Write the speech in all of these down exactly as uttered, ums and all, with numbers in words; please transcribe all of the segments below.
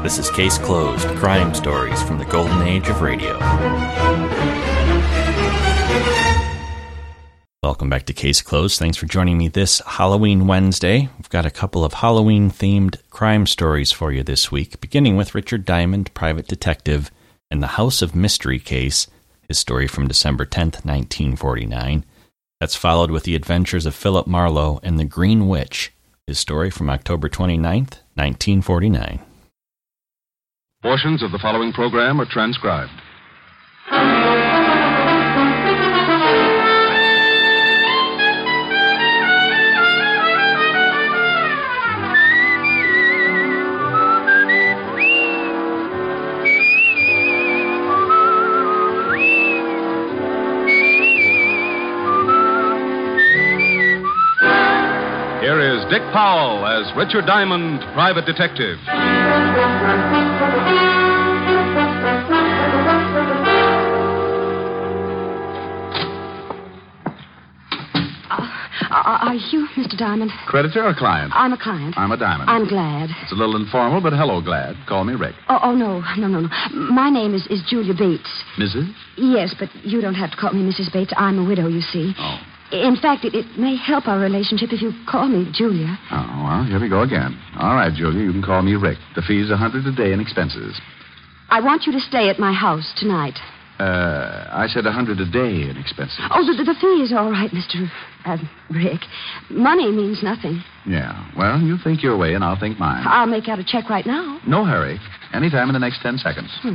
This is Case Closed, crime stories from the golden age of radio. Welcome back to Case Closed. Thanks for joining me this Halloween Wednesday. We've got a couple of Halloween-themed crime stories for you this week, beginning with Richard Diamond, private detective, and the House of Mystery case, his story from December tenth, nineteen forty-nine. That's followed with the adventures of Philip Marlowe and the Green Witch, his story from October twenty-ninth, nineteen forty-nine. Portions of the following program are transcribed. Here is Dick Powell as Richard Diamond, private detective. Are you Mister Diamond? Creditor or client? I'm a client. I'm a Diamond. I'm Glad. It's a little informal, but hello, Glad. Call me Rick. Oh, oh no, no, no, no. My name is, is Julia Bates. Missus? Yes, but you don't have to call me Missus Bates. I'm a widow, you see. Oh. In fact, it, it may help our relationship if you call me Julia. Oh, well, here we go again. All right, Julia, you can call me Rick. The fee's a hundred a day in expenses. I want you to stay at my house tonight. Uh, I said a hundred a day in expenses. Oh, the, the fee is all right, Mister Uh, Rick. Money means nothing. Yeah, well, you think your way and I'll think mine. I'll make out a check right now. No hurry. Anytime in the next ten seconds. Hmm.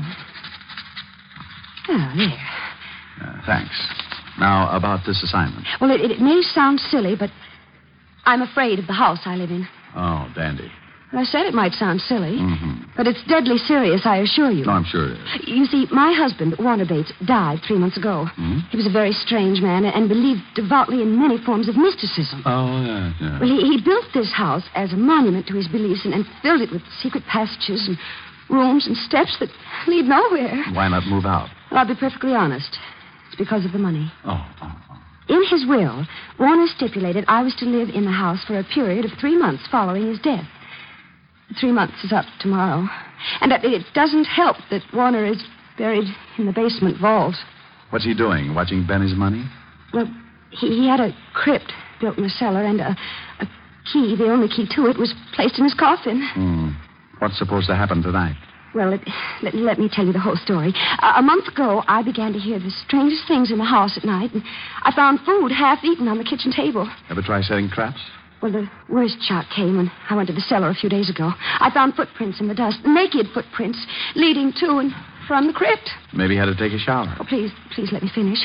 Oh, there. Uh, thanks. Now, about this assignment. Well, it, it may sound silly, but I'm afraid of the house I live in. Oh, dandy. I said it might sound silly, Mm-hmm. but it's deadly serious, I assure you. No, I'm sure it is. You see, my husband, Warner Bates, died three months ago. Hmm? He was a very strange man and believed devoutly in many forms of mysticism. Oh, yeah, yeah. Well, he, he built this house as a monument to his beliefs and, and filled it with secret passages and rooms and steps that lead nowhere. Why not move out? Well, I'll be perfectly honest. It's because of the money. Oh, oh, oh. In his will, Warner stipulated I was to live in the house for a period of three months following his death. Three months is up tomorrow. And that it doesn't help that Warner is buried in the basement vault. What's he doing? Watching Benny's money? Well, he, he had a crypt built in the cellar, and a, a key, the only key to it, was placed in his coffin. Hmm. What's supposed to happen tonight? Well, it, let, let me tell you the whole story. Uh, a month ago, I began to hear the strangest things in the house at night, and I found food half eaten on the kitchen table. Ever try setting traps? Well, the worst shock came when I went to the cellar a few days ago. I found footprints in the dust, naked footprints, leading to and from the crypt. Maybe he had to take a shower. Oh, please, please let me finish.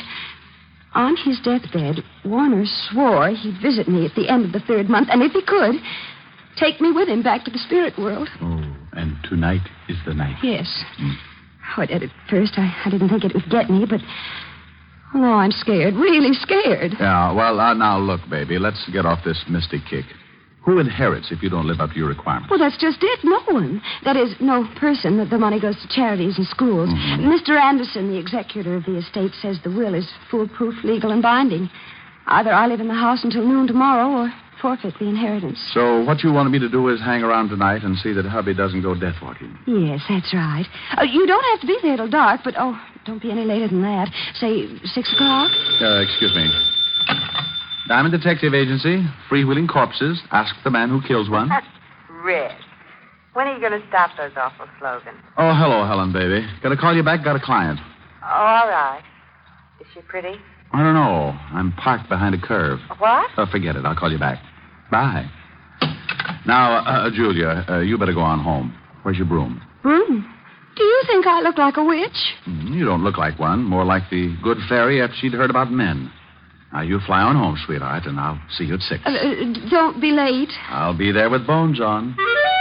On his deathbed, Warner swore he'd visit me at the end of the third month, and if he could, take me with him back to the spirit world. Oh, and tonight is the night. Yes. Mm. Oh, at, at first, I, I didn't think it would get me, but... Oh, no, I'm scared, really scared. Yeah, well, uh, now, look, baby, let's get off this mystic kick. Who inherits if you don't live up to your requirements? Well, that's just it. No one. That is, no person. The money goes to charities and schools. Mm-hmm. Mister Anderson, the executor of the estate, says the will is foolproof, legal, and binding. Either I live in the house until noon tomorrow or forfeit the inheritance. So what you wanted me to do is hang around tonight and see that hubby doesn't go death walking. Yes, that's right. Uh, you don't have to be there till dark, but, oh, don't be any later than that. Say, six o'clock? Uh, excuse me. Diamond Detective Agency, freewheeling corpses. Ask the man who kills one. Rick, when are you going to stop those awful slogans? Oh, hello, Helen, baby. Got to call you back. Got a client. Oh, all right. Is she pretty? I don't know. I'm parked behind a curve. What? Oh, forget it. I'll call you back. Bye. Now, uh, Julia, uh, you better go on home. Where's your broom? Broom? Do you think I look like a witch? Mm, you don't look like one. More like the good fairy after she'd heard about men. Now, you fly on home, sweetheart, and I'll see you at six. Uh, uh, don't be late. I'll be there with bones on.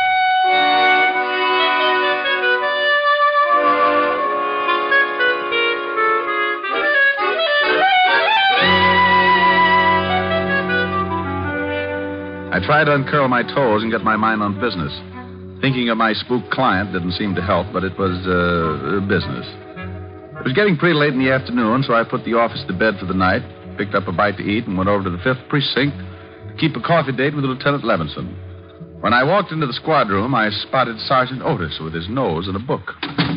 I tried to uncurl my toes and get my mind on business. Thinking of my spooked client didn't seem to help, but it was, uh, business. It was getting pretty late in the afternoon, so I put the office to bed for the night, picked up a bite to eat, and went over to the fifth Precinct to keep a coffee date with Lieutenant Levinson. When I walked into the squad room, I spotted Sergeant Otis with his nose in a book.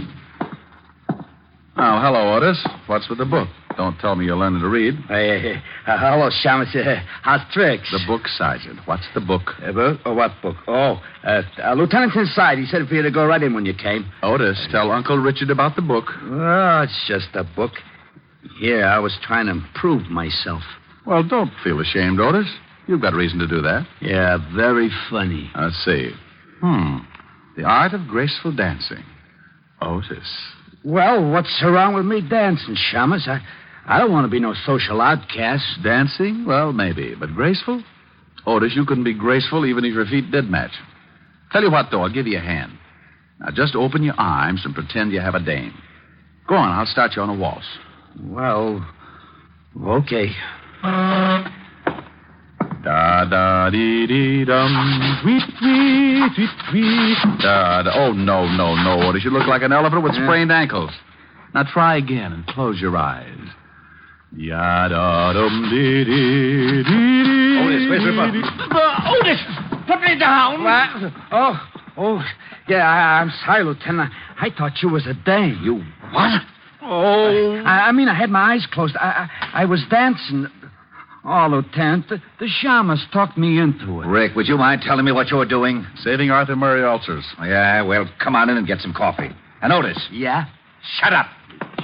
Oh, hello, Otis. What's with the book? Don't tell me you're learning to read. Hey, uh, hello, Shamus. Uh, how's tricks? The book, Sergeant. What's the book? Uh, book? Oh, what book? Oh, uh, uh, Lieutenant's inside. He said for you to go right in when you came. Otis, tell Uncle Richard about the book. Oh, it's just a book. Here, I was trying to improve myself. Well, don't feel ashamed, Otis. You've got reason to do that. Yeah, very funny. Let's see. Hmm. The art of graceful dancing. Otis. Well, what's wrong with me dancing, Shamus? I, I don't want to be no social outcast. Dancing? Well, maybe. But graceful? Otis, you couldn't be graceful even if your feet did match. Tell you what, though, I'll give you a hand. Now, just open your arms and pretend you have a dame. Go on, I'll start you on a waltz. Well, okay. Da da dee dee dum, tweet tweet tweet tweet. Da da. Oh no no no, Otis! You look like an elephant with sprained ankles. Now try again and close your eyes. Ya da dum dee dee dee. Otis, where's your button? Uh, Otis, put me down. What? Oh, oh, yeah. I, I'm sorry, Lieutenant. I, I thought you was a dame. You what? Oh, I, I mean, I had my eyes closed. I, I, I was dancing. Oh, Lieutenant, the, the Shamus talked me into it. Rick, would you mind telling me what you were doing? Saving Arthur Murray ulcers. Yeah, well, come on in and get some coffee. And Otis. Yeah? Shut up.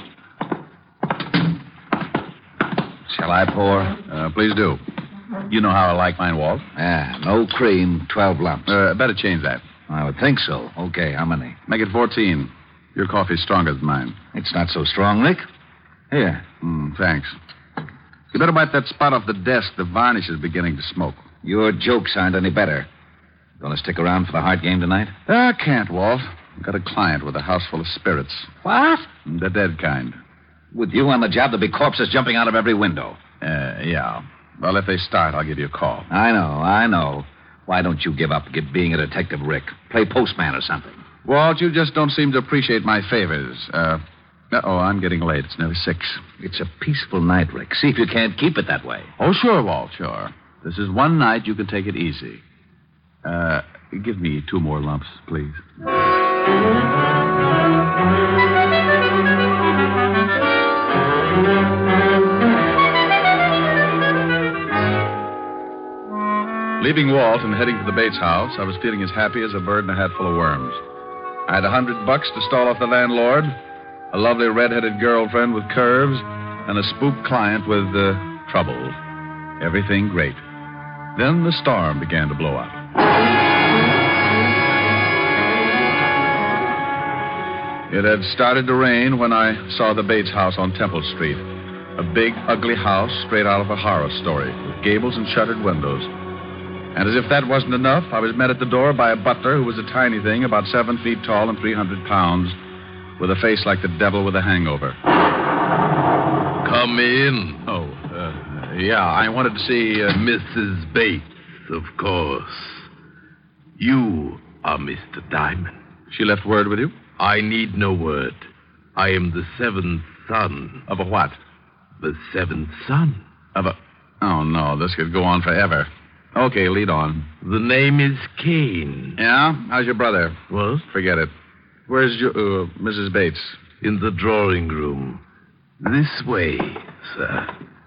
Shall I pour? Uh, please do. You know how I like mine, Walt. Yeah, no cream, twelve lumps. Uh, better change that. I would think so. Okay, how many? Make it fourteen. Your coffee's stronger than mine. It's not so strong, Rick. Here. Mm, thanks. You better wipe that spot off the desk. The varnish is beginning to smoke. Your jokes aren't any better. Gonna stick around for the Hart game tonight? I can't, Walt. I've got a client with a house full of spirits. What? The dead kind. With you on the job, there'll be corpses jumping out of every window. Uh, yeah. Well, if they start, I'll give you a call. I know, I know. Why don't you give up get being a detective, Rick? Play postman or something. Walt, you just don't seem to appreciate my favors. Uh, uh-oh, I'm getting late. It's nearly six. It's a peaceful night, Rick. See if you can't keep it that way. Oh, sure, Walt, sure. This is one night you can take it easy. Uh, give me two more lumps, please. Leaving Walt and heading to the Bates house, I was feeling as happy as a bird in a hat full of worms. I had a hundred bucks to stall off the landlord, a lovely red-headed girlfriend with curves, and a spook client with, uh, trouble. Everything great. Then the storm began to blow up. It had started to rain when I saw the Bates house on Temple Street. A big, ugly house straight out of a horror story, with gables and shuttered windows. And as if that wasn't enough, I was met at the door by a butler who was a tiny thing, about seven feet tall and three hundred pounds, with a face like the devil with a hangover. Come in. Oh, uh, yeah, I wanted to see uh, Missus Bates, of course. You are Mister Diamond. She left word with you? I need no word. I am the seventh son. Of a what? The seventh son. Of a... Oh, no, this could go on forever. Okay, lead on. The name is Kane. Yeah? How's your brother? What? Forget it. Where's your, uh, Missus Bates? In the drawing room. This way, sir.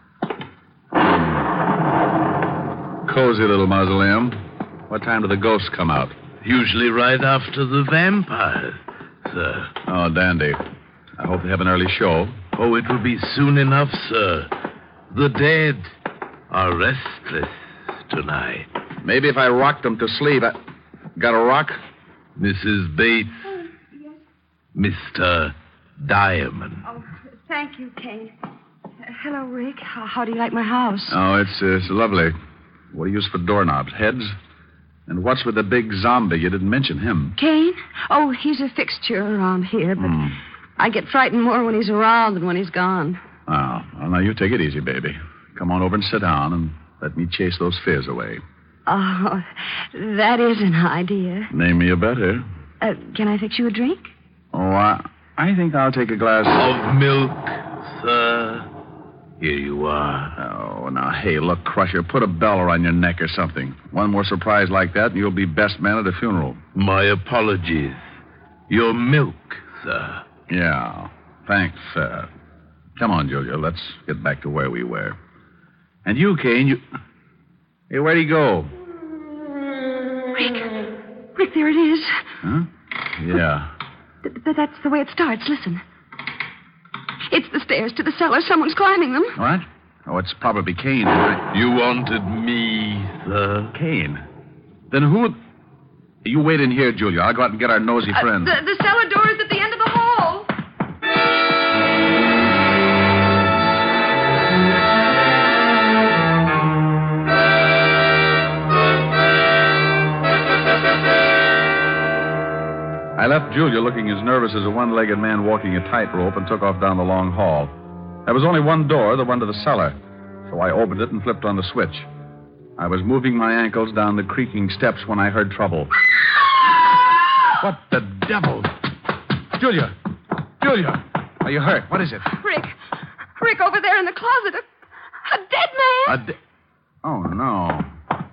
Cozy little mausoleum. What time do the ghosts come out? Usually right after the vampires, sir. Oh, dandy. I hope they have an early show. Oh, it will be soon enough, sir. The dead are restless tonight. Maybe if I rocked them to sleep, I... Got a rock? Missus Bates. Oh, yes. Mister Diamond. Oh, thank you, Kane. Uh, hello, Rick. How, how do you like my house? Oh, it's, uh, it's lovely. What do you use for doorknobs? Heads? And what's with the big zombie? You didn't mention him. Kane? Oh, he's a fixture around here, but Hmm. I get frightened more when he's around than when he's gone. Oh, well, now you take it easy, baby. Come on over and sit down and let me chase those fears away. Oh, that is an idea. Name me a better. Uh, can I fix you a drink? Oh, I, I think I'll take a glass Of milk, sir. Here you are. Oh, now, hey, look, Crusher, put a bell around your neck or something. One more surprise like that, and you'll be best man at a funeral. My apologies. Your milk, sir. Yeah, thanks, sir. Come on, Julia, let's get back to where we were. And you, Kane, you... Hey, where'd he go? Rick. Rick, there it is. Huh? Yeah. Th- th- that's the way it starts. Listen. It's the stairs to the cellar. Someone's climbing them. What? Oh, it's probably Kane. You wanted me, sir? Kane? Then who... You wait in here, Julia. I'll go out and get our nosy Uh, friend. the, the cellar door is at the end of the hall. I left Julia looking as nervous as a one-legged man walking a tightrope and took off down the long hall. There was only one door, the one to the cellar, so I opened it and flipped on the switch. I was moving my ankles down the creaking steps when I heard trouble. What the devil? Julia! Julia! Are you hurt? What is it? Rick. Rick, over there in the closet. A, a dead man. A de- oh, no.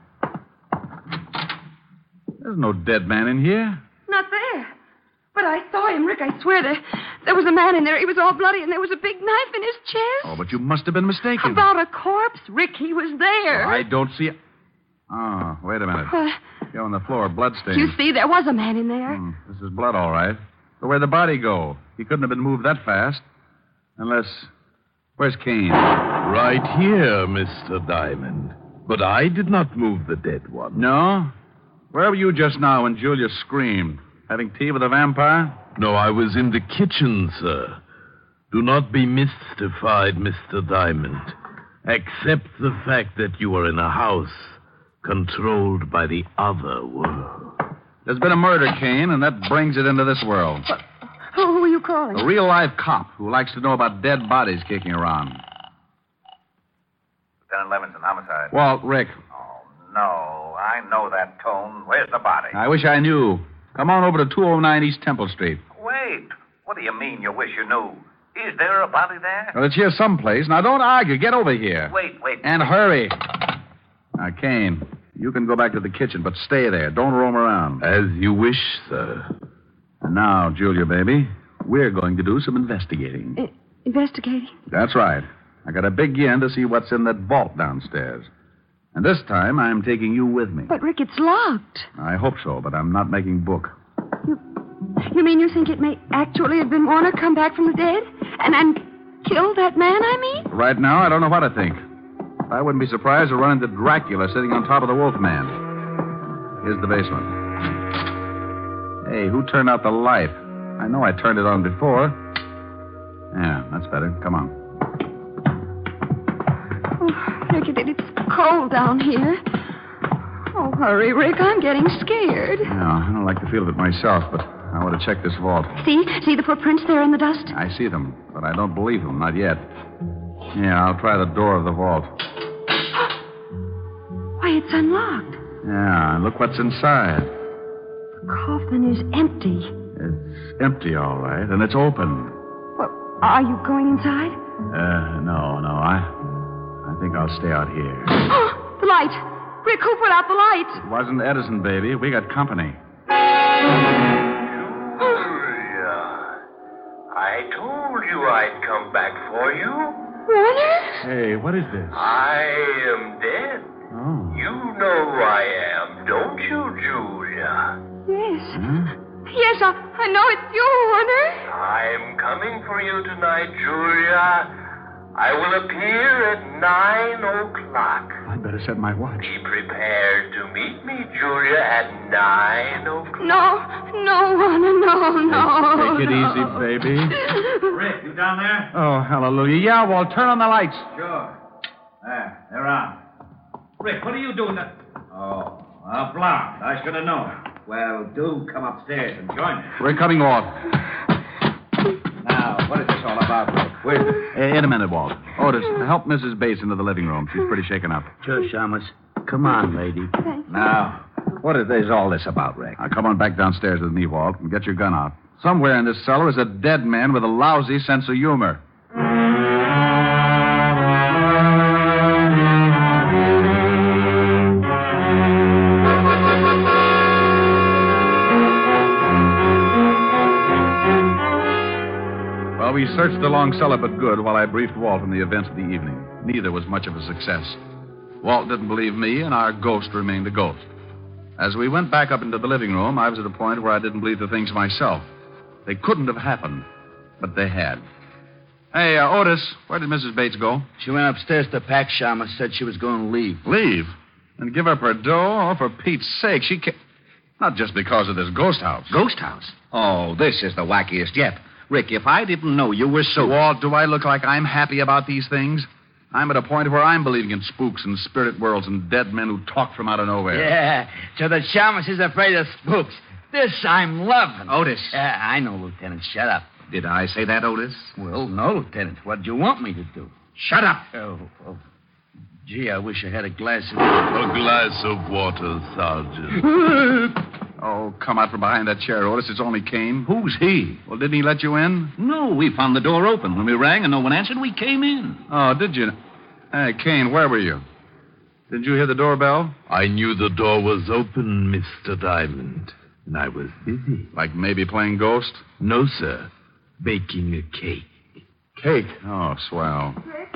There's no dead man in here. Not there. But I saw him, Rick. I swear there, there was a man in there. He was all bloody, and there was a big knife in his chest. Oh, but you must have been mistaken. About a corpse, Rick. He was there. I don't see... Oh, wait a minute. Uh, Here on the floor, bloodstains. you see, there was a man in there. Hmm, this is blood, all right. But where'd the body go? He couldn't have been moved that fast. Unless... Where's Kane? Right here, Mister Diamond. But I did not move the dead one. No? Where were you just now when Julia screamed? Having tea with a vampire? No, I was in the kitchen, sir. Do not be mystified, Mister Diamond. Accept the fact that you are in a house controlled by the other world. There's been a murder, Kane, and that brings it into this world. Who, who are you calling? A real-life cop who likes to know about dead bodies kicking around. Lieutenant Levinson, homicide. Walt, Rick. Oh, no. I know that tone. Where's the body? I wish I knew. Come on over to two oh nine East Temple Street. Wait. What do you mean you wish you knew? Is there a body there? Well, it's here someplace. Now, don't argue. Get over here. Wait, wait. And hurry. Now, Kane, you can go back to the kitchen, but stay there. Don't roam around. As you wish, sir. And now, Julia, baby, we're going to do some investigating. Uh, investigating? That's right. I got to begin to see what's in that vault downstairs. And this time, I'm taking you with me. But, Rick, it's locked. I hope so, but I'm not making book. You, you mean you think it may actually have been Warner come back from the dead? And, and kill that man, I mean? Right now, I don't know what to think. I wouldn't be surprised to run into Dracula sitting on top of the Wolfman. Here's the basement. Hey, who turned out the light? I know I turned it on before. Yeah, that's better. Come on. Oh, Rick, it, it's cold down here. Oh, hurry, Rick. I'm getting scared. Yeah, I don't like the feel of it myself, but I want to check this vault. See? See the footprints there in the dust? I see them, but I don't believe them. Not yet. Yeah, I'll try the door of the vault. Why, it's unlocked. Yeah, and look what's inside. The coffin is empty. It's empty, all right, and it's open. Well, are you going inside? Uh, no, no, I... I think I'll stay out here. The light. Rick, who put out the light? It wasn't Edison, baby. We got company. Julia, I told you I'd come back for you. Warner? Hey, what is this? I am dead. Oh. You know who I am, don't you, Julia? Yes. Huh? Yes, I, I know it's you, Warner. I'm coming for you tonight, Julia. I will appear at nine o'clock. I'd better set my watch. Be prepared to meet me, Julia, at nine o'clock. No, no, Warner, no, no. Take it easy, baby. Rick, you down there? Oh, hallelujah. Yeah, Walt, turn on the lights. Sure. There, they're on. Rick, what are you doing there? Oh, a blonde. I should have known. Well, do come upstairs and join me. We're coming, Walt. Now, what is this all about, Rick? Where's it? Uh, in a minute, Walt. Otis, help Missus Bates into the living room. She's pretty shaken up. Sure, Shamus. Come on, lady. Thank you. Now, what is this, all this about, Rick? Now, come on back downstairs with me, Walt, and get your gun out. Somewhere in this cellar is a dead man with a lousy sense of humor. along cellar but good while I briefed Walt on the events of the evening. Neither was much of a success. Walt didn't believe me, and our ghost remained a ghost. As we went back up into the living room, I was at a point where I didn't believe the things myself. They couldn't have happened, but they had. Hey, uh, Otis, where did Missus Bates go? She went upstairs to pack. Shama said she was going to leave. Leave? And give up her dough? Oh, for Pete's sake, she can't... Not just because of this ghost house. Ghost house? Oh, this is the wackiest yet. Rick, if I didn't know you were so... Walt, do I look like I'm happy about these things? I'm at a point where I'm believing in spooks and spirit worlds and dead men who talk from out of nowhere. Yeah, so the shamus is afraid of spooks. This I'm loving. Otis. Yeah, I know, Lieutenant. Shut up. Did I say that, Otis? Well, no, Lieutenant. What do you want me to do? Shut up. Oh, oh. Gee, I wish I had a glass of... A glass of water, Sergeant. Oh, come out from behind that chair, Otis. It's only Kane. Who's he? Well, didn't he let you in? No, we found the door open. When we rang and no one answered, we came in. Oh, did you? Hey, Kane, where were you? Didn't you hear the doorbell? I knew the door was open, Mister Diamond, and I was busy. Like maybe playing ghost? No, sir. Baking a cake. Cake? Oh, swell. Rick,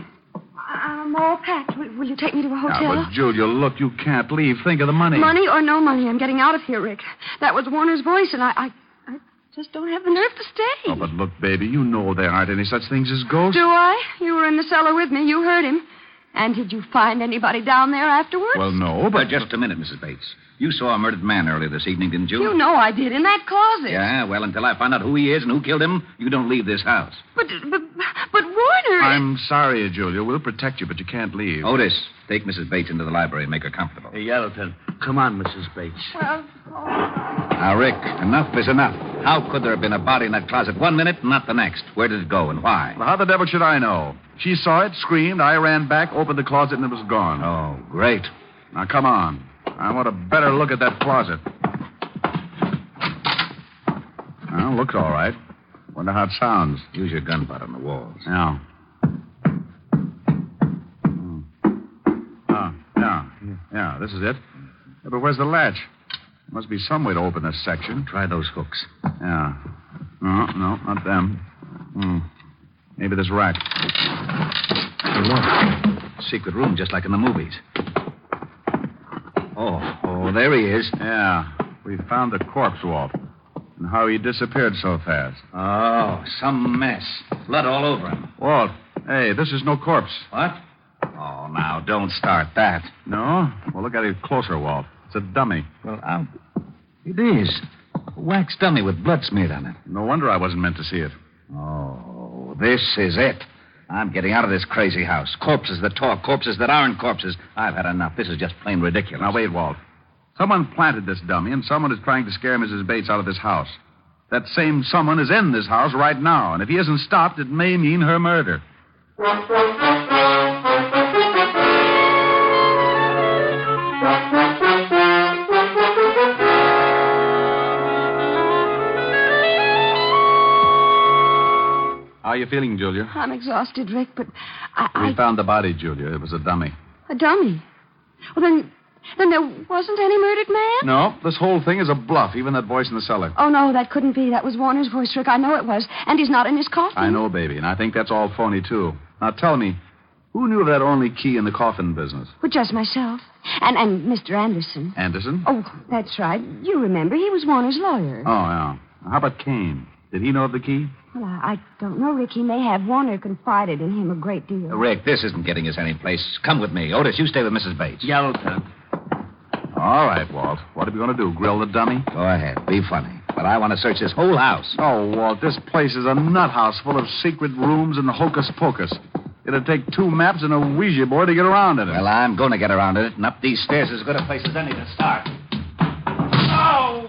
I'm all packed. Will, will you take me to a hotel? Now, but, Julia, look, you can't leave. Think of the money. Money or no money, I'm getting out of here, Rick. That was Warner's voice, and I, I, I just don't have the nerve to stay. Oh, but look, baby, you know there aren't any such things as ghosts. Do I? You were in the cellar with me. You heard him. And did you find anybody down there afterwards? Well, no, But but... just a minute, Missus Bates. You saw a murdered man earlier this evening, didn't you? You know I did, in that closet. Yeah, well, until I find out who he is and who killed him, you don't leave this house. But, but, but Warner... I'm sorry, Julia. We'll protect you, but you can't leave. Otis, take Missus Bates into the library and make her comfortable. Hey, yeah, Lieutenant. Come on, Missus Bates. Well, all right. Now, Rick, enough is enough. How could there have been a body in that closet one minute and not the next? Where did it go and why? Well, how the devil should I know? She saw it, screamed, I ran back, opened the closet, and it was gone. Oh, great. Now, come on. I want a better look at that closet. Well, looks all right. Wonder how it sounds. Use your gun butt on the walls. Yeah. Hmm. Oh, yeah. Yeah, this is it. Yeah, but where's the latch? There must be some way to open this section. Try those hooks. Yeah. No, no, not them. Hmm. Maybe this rack. Hey, look. Secret room, just like in the movies. Oh, oh, there he is. Yeah. We found the corpse, Walt. And how he disappeared so fast. Oh, some mess. Blood all over him. Walt, hey, this is no corpse. What? Oh, now, don't start that. No? Well, look at it closer, Walt. It's a dummy. Well, I'll... It is. A wax dummy with blood smeared on it. No wonder I wasn't meant to see it. Oh, this is it. I'm getting out of this crazy house. Corpses that talk, corpses that aren't corpses. I've had enough. This is just plain ridiculous. Now, wait, Walt. Someone planted this dummy, and someone is trying to scare Missus Bates out of this house. That same someone is in this house right now, and if he isn't stopped, it may mean her murder. How are you feeling, Julia? I'm exhausted, Rick, but I... I... We found the body, Julia. It was a dummy. A dummy? Well, then... Then there wasn't any murdered man? No, this whole thing is a bluff, even that voice in the cellar. Oh, no, that couldn't be. That was Warner's voice, Rick. I know it was. And he's not in his coffin. I know, baby, and I think that's all phony, too. Now, tell me, who knew of that only key in the coffin business? Well, just myself. And and Mister Anderson. Anderson? Oh, that's right. You remember, he was Warner's lawyer. Oh, yeah. How about Kane? Did he know of the key? Well, I, I don't know, Rick. He may have. Warner confided in him a great deal. Rick, this isn't getting us any place. Come with me. Otis, you stay with Missus Bates. Yeah, Lieutenant. All right, Walt. What are we going to do, grill the dummy? Go ahead. Be funny. But I want to search this whole house. Oh, Walt, this place is a nut house full of secret rooms and hocus pocus. It'd take two maps and a Ouija board to get around in it. Well, I'm going to get around in it, and up these stairs is as good a place as any to start. Oh!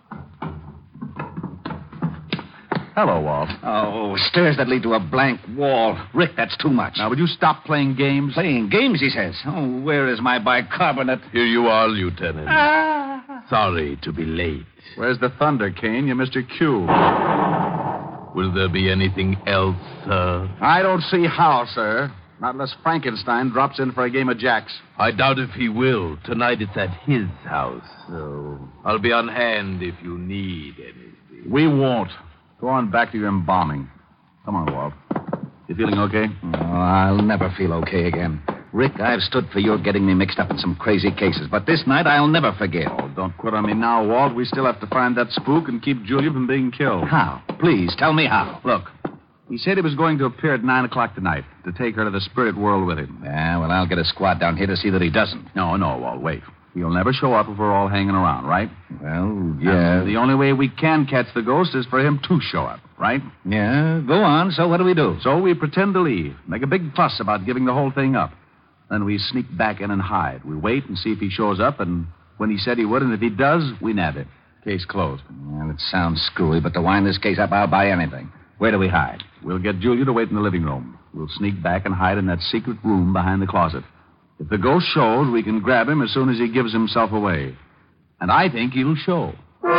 Hello, Walt. Oh, stairs that lead to a blank wall. Rick, that's too much. Now, would you stop playing games? Playing games, he says. Oh, where is my bicarbonate? Here you are, Lieutenant. Ah. Sorry to be late. Where's the thunder, Kane? You're Mister Q. Will there be anything else, sir? I don't see how, sir. Not unless Frankenstein drops in for a game of jacks. I doubt if he will. Tonight it's at his house, so I'll be on hand if you need anything. We won't. Go on back to your embalming. Come on, Walt. You feeling okay? Oh, I'll never feel okay again. Rick, I've stood for your getting me mixed up in some crazy cases, but this night I'll never forget. Oh, don't quit on me now, Walt. We still have to find that spook and keep Julia from being killed. How? Please, tell me how. Look, he said he was going to appear at nine o'clock tonight to take her to the spirit world with him. Yeah, well, I'll get a squad down here to see that he doesn't. No, no, Walt, wait. He'll never show up if we're all hanging around, right? Well, yeah. And the only way we can catch the ghost is for him to show up, right? Yeah, go on. So what do we do? So we pretend to leave, make a big fuss about giving the whole thing up. Then we sneak back in and hide. We wait and see if he shows up, and when he said he would, and if he does, we nab him. Case closed. Well, it sounds screwy, but to wind this case up, I'll buy anything. Where do we hide? We'll get Julia to wait in the living room. We'll sneak back and hide in that secret room behind the closet. If the ghost shows, we can grab him as soon as he gives himself away. And I think he'll show.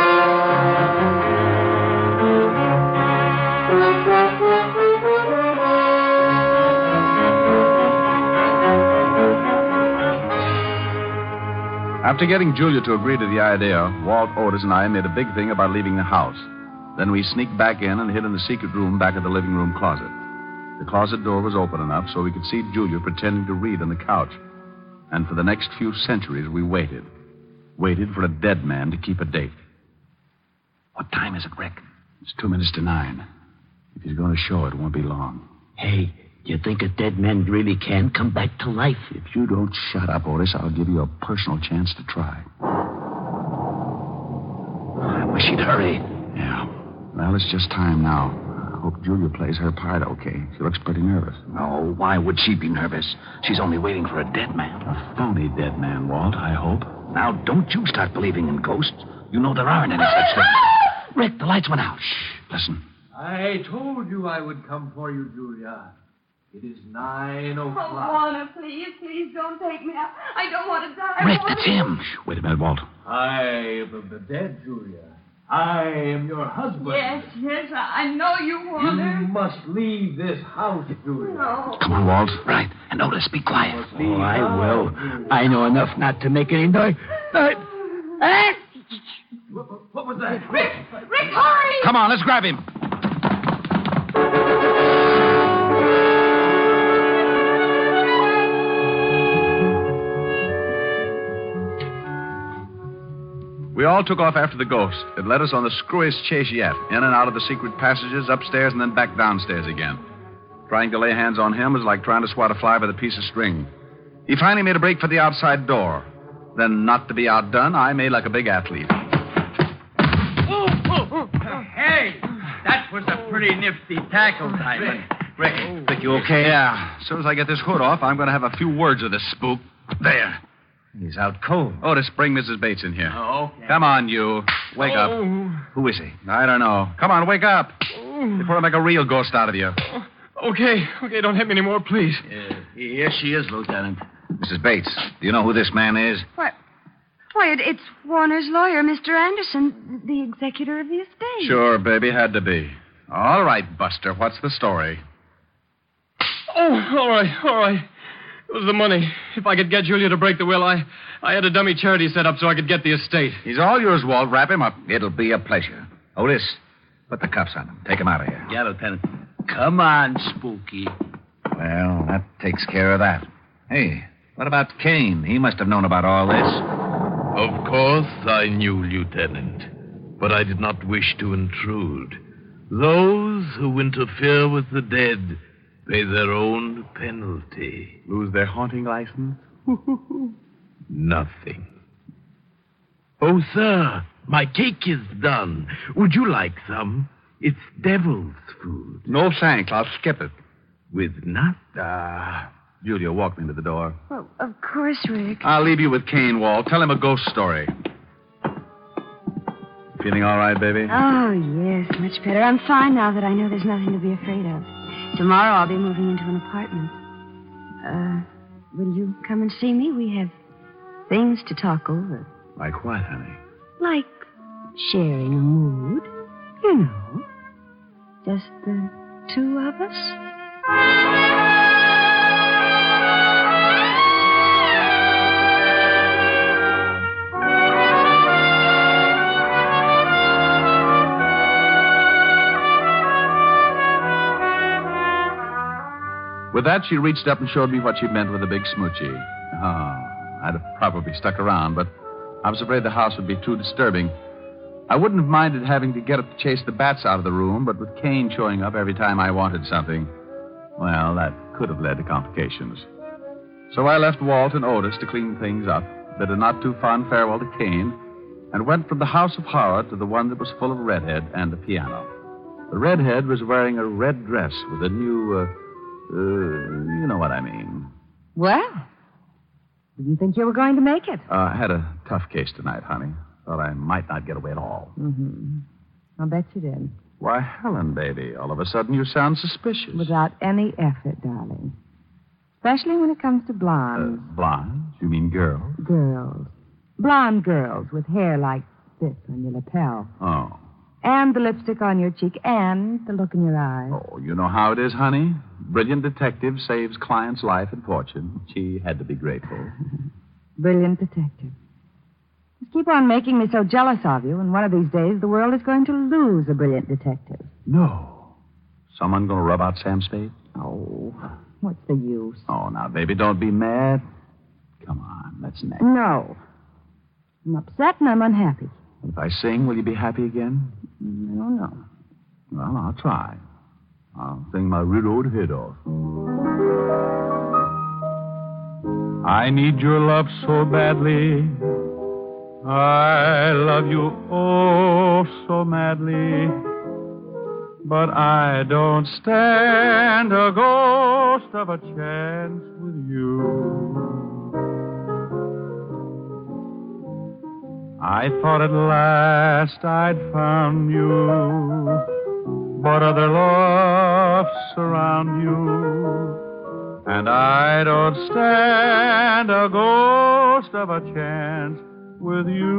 After getting Julia to agree to the idea, Walt, Otis, and I made a big thing about leaving the house. Then we sneaked back in and hid in the secret room back of the living room closet. The closet door was open enough so we could see Julia pretending to read on the couch. And for the next few centuries, we waited. Waited for a dead man to keep a date. What time is it, Rick? It's two minutes to nine. If he's going to show, it won't be long. Hey, do you think a dead man really can come back to life? If you don't shut up, Otis, I'll give you a personal chance to try. I wish he'd hurry. Yeah. Well, it's just time now. I hope Julia plays her part okay. She looks pretty nervous. No, why would she be nervous? She's only waiting for a dead man. A phony dead man, Walt, I hope. Now, don't you start believing in ghosts. You know there aren't any such things. Rick, the lights went out. Shh, listen. I told you I would come for you, Julia. It is nine o'clock. Oh, Warner, please, please don't take me out. I don't want to die. Rick, Warner. that's him. Shh, wait a minute, Walt. I am of the dead, Julia. I am your husband. Yes, yes, I I know you, Warner. You must leave this house, Julia. No. Come on, Walt. Right, and Otis, be quiet. Oh, I will. I know enough not to make any noise. Uh, uh, What, what was that? Rick, Rick, hurry! Come on, let's grab him. We all took off after the ghost. It led us on the screwiest chase yet, in and out of the secret passages, upstairs, and then back downstairs again. Trying to lay hands on him was like trying to swat a fly by the piece of string. He finally made a break for the outside door. Then, not to be outdone, I made like a big athlete. Hey, that was a pretty nifty tackle, Diamond. Rick, Rick, you okay? Yeah. As soon as I get this hood off, I'm going to have a few words with this spook. There. He's out cold. Otis, bring Missus Bates in here. Oh, okay. Come on, you. Wake up. Who is he? I don't know. Come on, wake up. Before I make a real ghost out of you. Okay, okay, don't hit me anymore, please. Uh, here she is, Lieutenant. Missus Bates, do you know who this man is? What? Why, it, it's Warner's lawyer, Mister Anderson, the executor of the estate. Sure, baby, had to be. All right, Buster, what's the story? Oh, all right, all right. It was the money. If I could get Julia to break the will, I, I had a dummy charity set up so I could get the estate. He's all yours, Walt. Wrap him up. It'll be a pleasure. Otis, put the cuffs on him. Take him out of here. Yeah, Lieutenant. Come on, Spooky. Well, that takes care of that. Hey, what about Kane? He must have known about all this. Of course I knew, Lieutenant, but I did not wish to intrude. Those who interfere with the dead pay their own penalty. Lose their haunting license? Nothing. Oh, sir, my cake is done. Would you like some? It's devil's food. No thanks. I'll skip it. With nuts? Ah, Julia, walk me to the door. Well, of course, Rick. I'll leave you with Kane, Walt. Tell him a ghost story. Feeling all right, baby? Oh, yes, much better. I'm fine now that I know there's nothing to be afraid of. Tomorrow I'll be moving into an apartment. Uh, will you come and see me? We have things to talk over. Like what, honey? Like sharing a mood. You know. Just the two of us. With that, she reached up and showed me what she meant with a big smoochie. Oh, I'd have probably stuck around, but I was afraid the house would be too disturbing. I wouldn't have minded having to get up to chase the bats out of the room, but with Kane showing up every time I wanted something, well, that could have led to complications. So I left Walt and Otis to clean things up, bid a not-too-fond farewell to Kane, and went from the house of horror to the one that was full of redhead and the piano. The redhead was wearing a red dress with a new, uh, uh, you know what I mean. Well, didn't think you were going to make it. Uh, I had a tough case tonight, honey. Thought I might not get away at all. Mm-hmm. I'll bet you did. Why, Helen, baby, all of a sudden you sound suspicious. Without any effort, darling. Especially when it comes to blondes. Uh, blondes? You mean girls? Girls. Blonde girls with hair like this on your lapel. Oh. And the lipstick on your cheek and the look in your eyes. Oh, you know how it is, honey. Brilliant detective saves client's life and fortune. She had to be grateful. Brilliant detective. Just keep on making me so jealous of you, and one of these days the world is going to lose a brilliant detective. No. Someone going to rub out Sam Spade? Oh, what's the use? Oh, now, baby, don't be mad. Come on, let's neck. No. I'm upset and I'm unhappy. If I sing, will you be happy again? I don't know. Well, I'll try. I'll sing my riddled head off. I need your love so badly. I love you oh so madly. But I don't stand a ghost of a chance with you. I thought at last I'd found you, but other loves surround you, and I don't stand a ghost of a chance with you.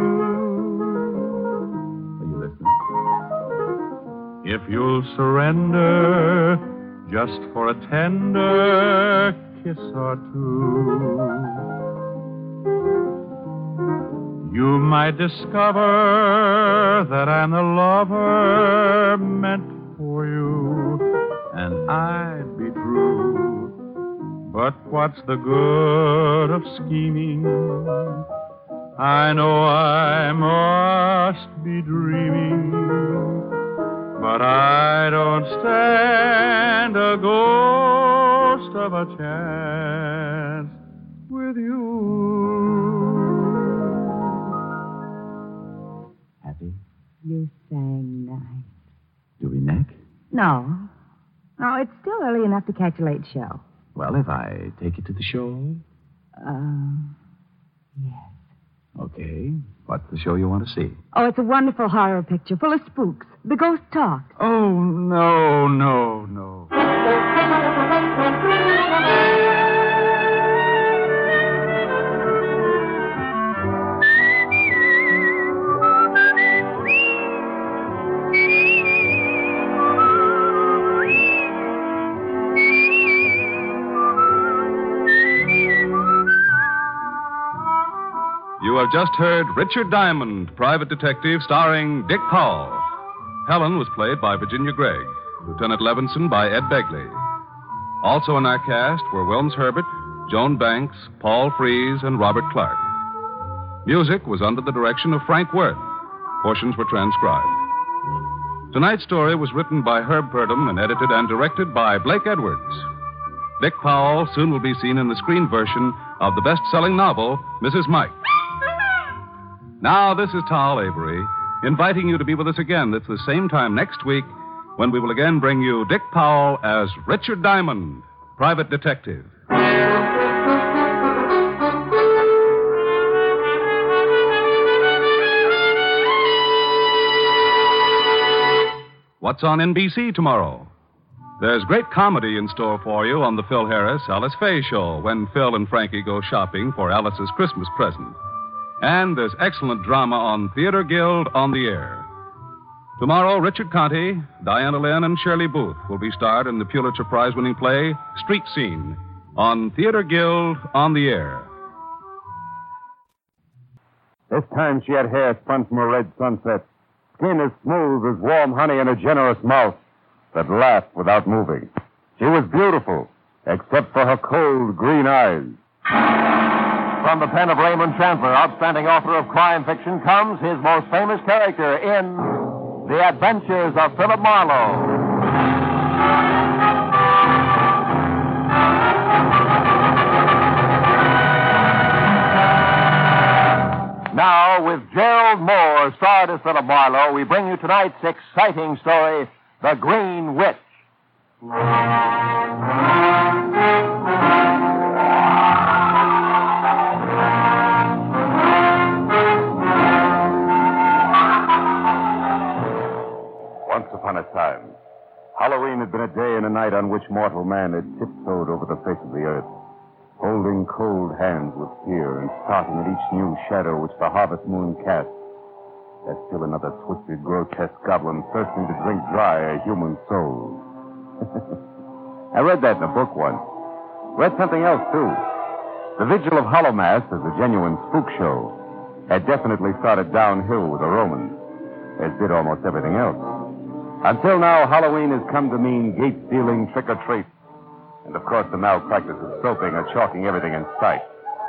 Are you listening? If you'll surrender just for a tender kiss or two, you might discover that I'm the lover meant for you, and I'd be true. But what's the good of scheming? I know I must be dreaming, but I don't stand a ghost of a chance with you. You sang nice. Do we neck? No. No, it's still early enough to catch a late show. Well, if I take you to the show? Uh, yes. Okay. What's the show you want to see? Oh, it's a wonderful horror picture full of spooks. The Ghost Talks. Oh, no, no, no. You have just heard Richard Diamond, Private Detective, starring Dick Powell. Helen was played by Virginia Gregg, Lieutenant Levinson by Ed Begley. Also in our cast were Wilms Herbert, Joan Banks, Paul Frees, and Robert Clark. Music was under the direction of Frank Worth. Portions were transcribed. Tonight's story was written by Herb Purdom and edited and directed by Blake Edwards. Dick Powell soon will be seen in the screen version of the best-selling novel, Missus Mike. Now, this is Tal Avery, inviting you to be with us again at the same time next week when we will again bring you Dick Powell as Richard Diamond, Private Detective. What's on N B C tomorrow? There's great comedy in store for you on the Phil Harris Alice Faye Show when Phil and Frankie go shopping for Alice's Christmas present. And there's excellent drama on Theater Guild on the Air. Tomorrow, Richard Conte, Diana Lynn, and Shirley Booth will be starred in the Pulitzer Prize-winning play Street Scene on Theater Guild on the Air. This time she had hair spun from a red sunset, skin as smooth as warm honey, and a generous mouth that laughed without moving. She was beautiful, except for her cold green eyes. From the pen of Raymond Chandler, outstanding author of crime fiction, comes his most famous character in The Adventures of Philip Marlowe. Now, with Gerald Moore, starred as Philip Marlowe, we bring you tonight's exciting story, The Green Witch. Once upon a time, Halloween had been a day and a night on which mortal man had tiptoed over the face of the earth, holding cold hands with fear and starting at each new shadow which the harvest moon cast. There's still another twisted, grotesque goblin thirsting to drink dry a human soul. I read that in a book once. Read something else, too. The Vigil of Hallowmass, as a genuine spook show, had definitely started downhill with the Romans, as did almost everything else. Until now, Halloween has come to mean gate-stealing trick-or-treat. And, of course, the malpractice of soaping or chalking everything in sight.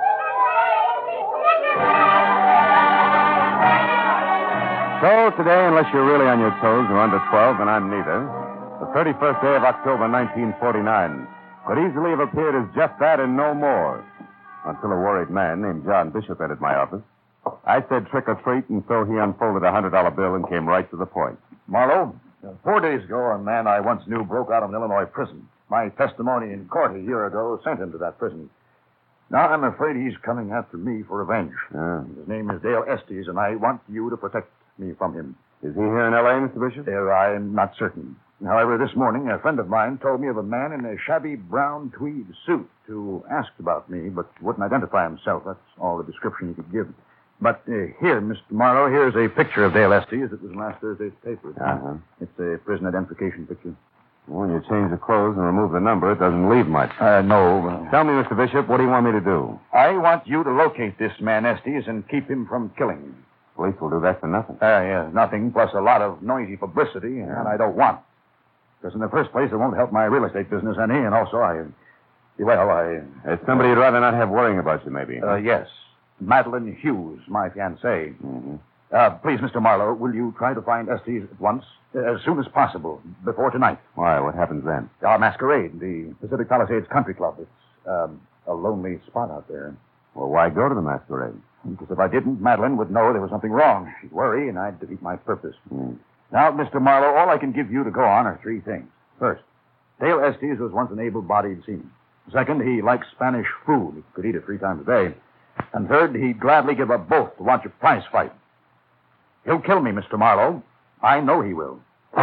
So, today, unless you're really on your toes or under twelve, and I'm neither, the thirty-first day of October, nineteen forty-nine, could easily have appeared as just that and no more, until a worried man named John Bishop entered my office. I said trick-or-treat, and so he unfolded a one hundred dollar bill and came right to the point. Marlowe, four days ago, a man I once knew broke out of an Illinois prison. My testimony in court a year ago sent him to that prison. Now, I'm afraid he's coming after me for revenge. Yeah. His name is Dale Estes, and I want you to protect me from him. Is he here in L A, Mister Bishop? Uh, I'm not certain. However, this morning, a friend of mine told me of a man in a shabby brown tweed suit who asked about me, but wouldn't identify himself. That's all the description he could give. But uh, here, Mister Marlowe, here's a picture of Dale Estes. It was in last Thursday's paper. Uh-huh. It's a prison identification picture. When you change the clothes and remove the number, it doesn't leave much. Uh, no. Uh, Tell me, Mister Bishop, what do you want me to do? I want you to locate this man, Estes, and keep him from killing. Police will do that for nothing. Uh, yeah, nothing, plus a lot of noisy publicity, yeah. And I don't want. Because in the first place, it won't help my real estate business any, and also I... Well, I... It's somebody you'd rather not have worrying about you, maybe. Uh, yes. Madeline Hughes, my fiancée. Mm-hmm. Uh, please, Mister Marlowe, will you try to find Estes at once? Uh, as soon as possible, before tonight. Why? What happens then? Our masquerade, the Pacific Palisades Country Club. It's um, a lonely spot out there. Well, why go to the masquerade? Because if I didn't, Madeline would know there was something wrong. She'd worry, and I'd defeat my purpose. Mm. Now, Mister Marlowe, all I can give you to go on are three things. First, Dale Estes was once an able-bodied seaman. Second, he likes Spanish food. He could eat it three times a day. And third, he'd gladly give up both to watch a prize fight. He'll kill me, Mister Marlowe. I know he will.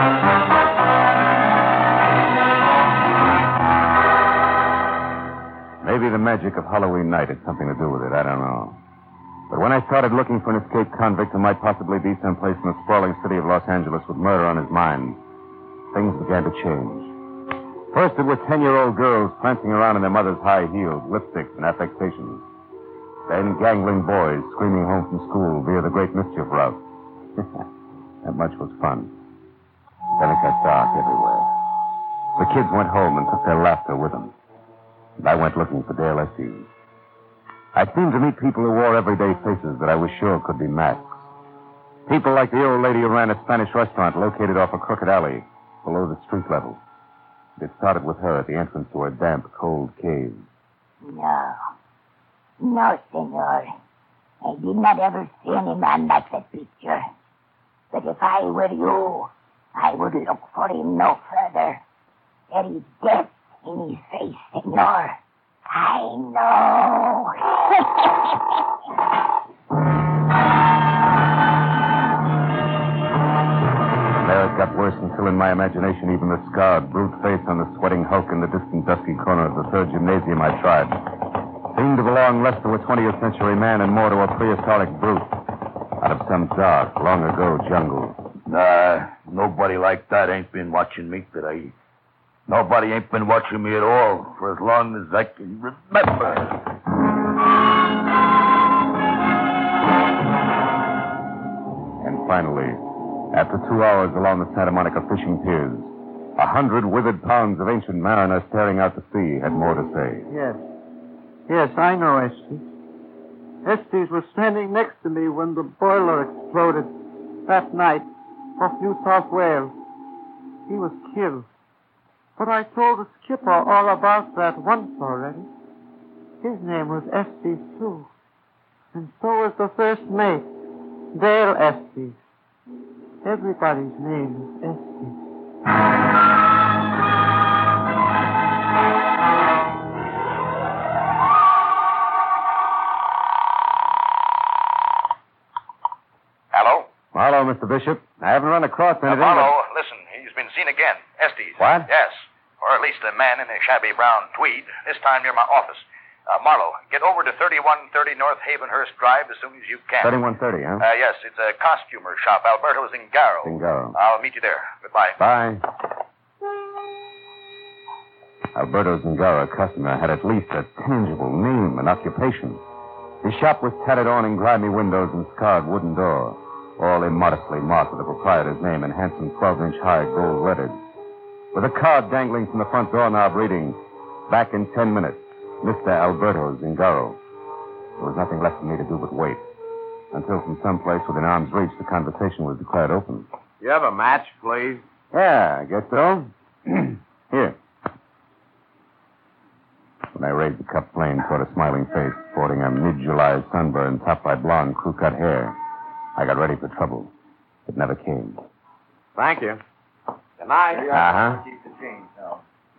Maybe the magic of Halloween night had something to do with it. I don't know. But when I started looking for an escaped convict who might possibly be someplace in the sprawling city of Los Angeles with murder on his mind, things began to change. First, it was ten-year-old girls prancing around in their mother's high heels, lipsticks, and affectations. Then gangling boys screaming home from school via the Great Mischief route. That much was fun. Then it got dark everywhere. The kids went home and took their laughter with them. And I went looking for Dale Estes. I seemed to meet people who wore everyday faces that I was sure could be masks. People like the old lady who ran a Spanish restaurant located off a crooked alley below the street level. It started with her at the entrance to her damp, cold cave. No. No, senor. I did not ever see any man like that picture. But if I were you, I would look for him no further. There is death in his face, senor. I know. There it got worse until in my imagination even the scarred, brute face on the sweating hulk in the distant dusky corner of the third gymnasium I tried seemed to belong less to a twentieth century man and more to a prehistoric brute out of some dark, long ago jungle. Nah, nobody like that ain't been watching me today. Nobody ain't been watching me at all for as long as I can remember. And finally, after two hours along the Santa Monica fishing piers, A hundred withered pounds of ancient mariner staring out to sea had more to say. Yes. Yes, I know Estes. Estes was standing next to me when the boiler exploded that night off New South Wales. He was killed. But I told the skipper all about that once already. His name was Estes, too. And so was the first mate, Dale Estes. Everybody's name is Estes. Hello? Marlowe, Mister Bishop. I haven't run across Uh, anything. Marlowe, listen, he's been seen again. Estes. What? Yes. Or at least a man in a shabby brown tweed, this time near my office. Uh, Marlowe, get over to thirty-one thirty North Havenhurst Drive as soon as you can. thirty-one thirty, huh? Uh, yes, it's a costumer shop, Alberto Zingaro. Zingaro. I'll meet you there. Goodbye. Bye. Alberto Zingaro, customer, had at least a tangible name and occupation. His shop was tattered on in grimy windows and scarred wooden door, all immodestly marked with the proprietor's name in handsome twelve-inch high gold letters. With a card dangling from the front doorknob reading, "Back in ten minutes, Mister Alberto Zingaro." There was nothing left for me to do but wait, until from someplace within arm's reach the conversation was declared open. You have a match, please? Yeah, I guess so. Here. When I raised the cup flame toward a smiling face sporting a mid-July sunburn topped by blonde crew-cut hair, I got ready for trouble. It never came. Thank you. Good night. Uh-huh. Keep the change now.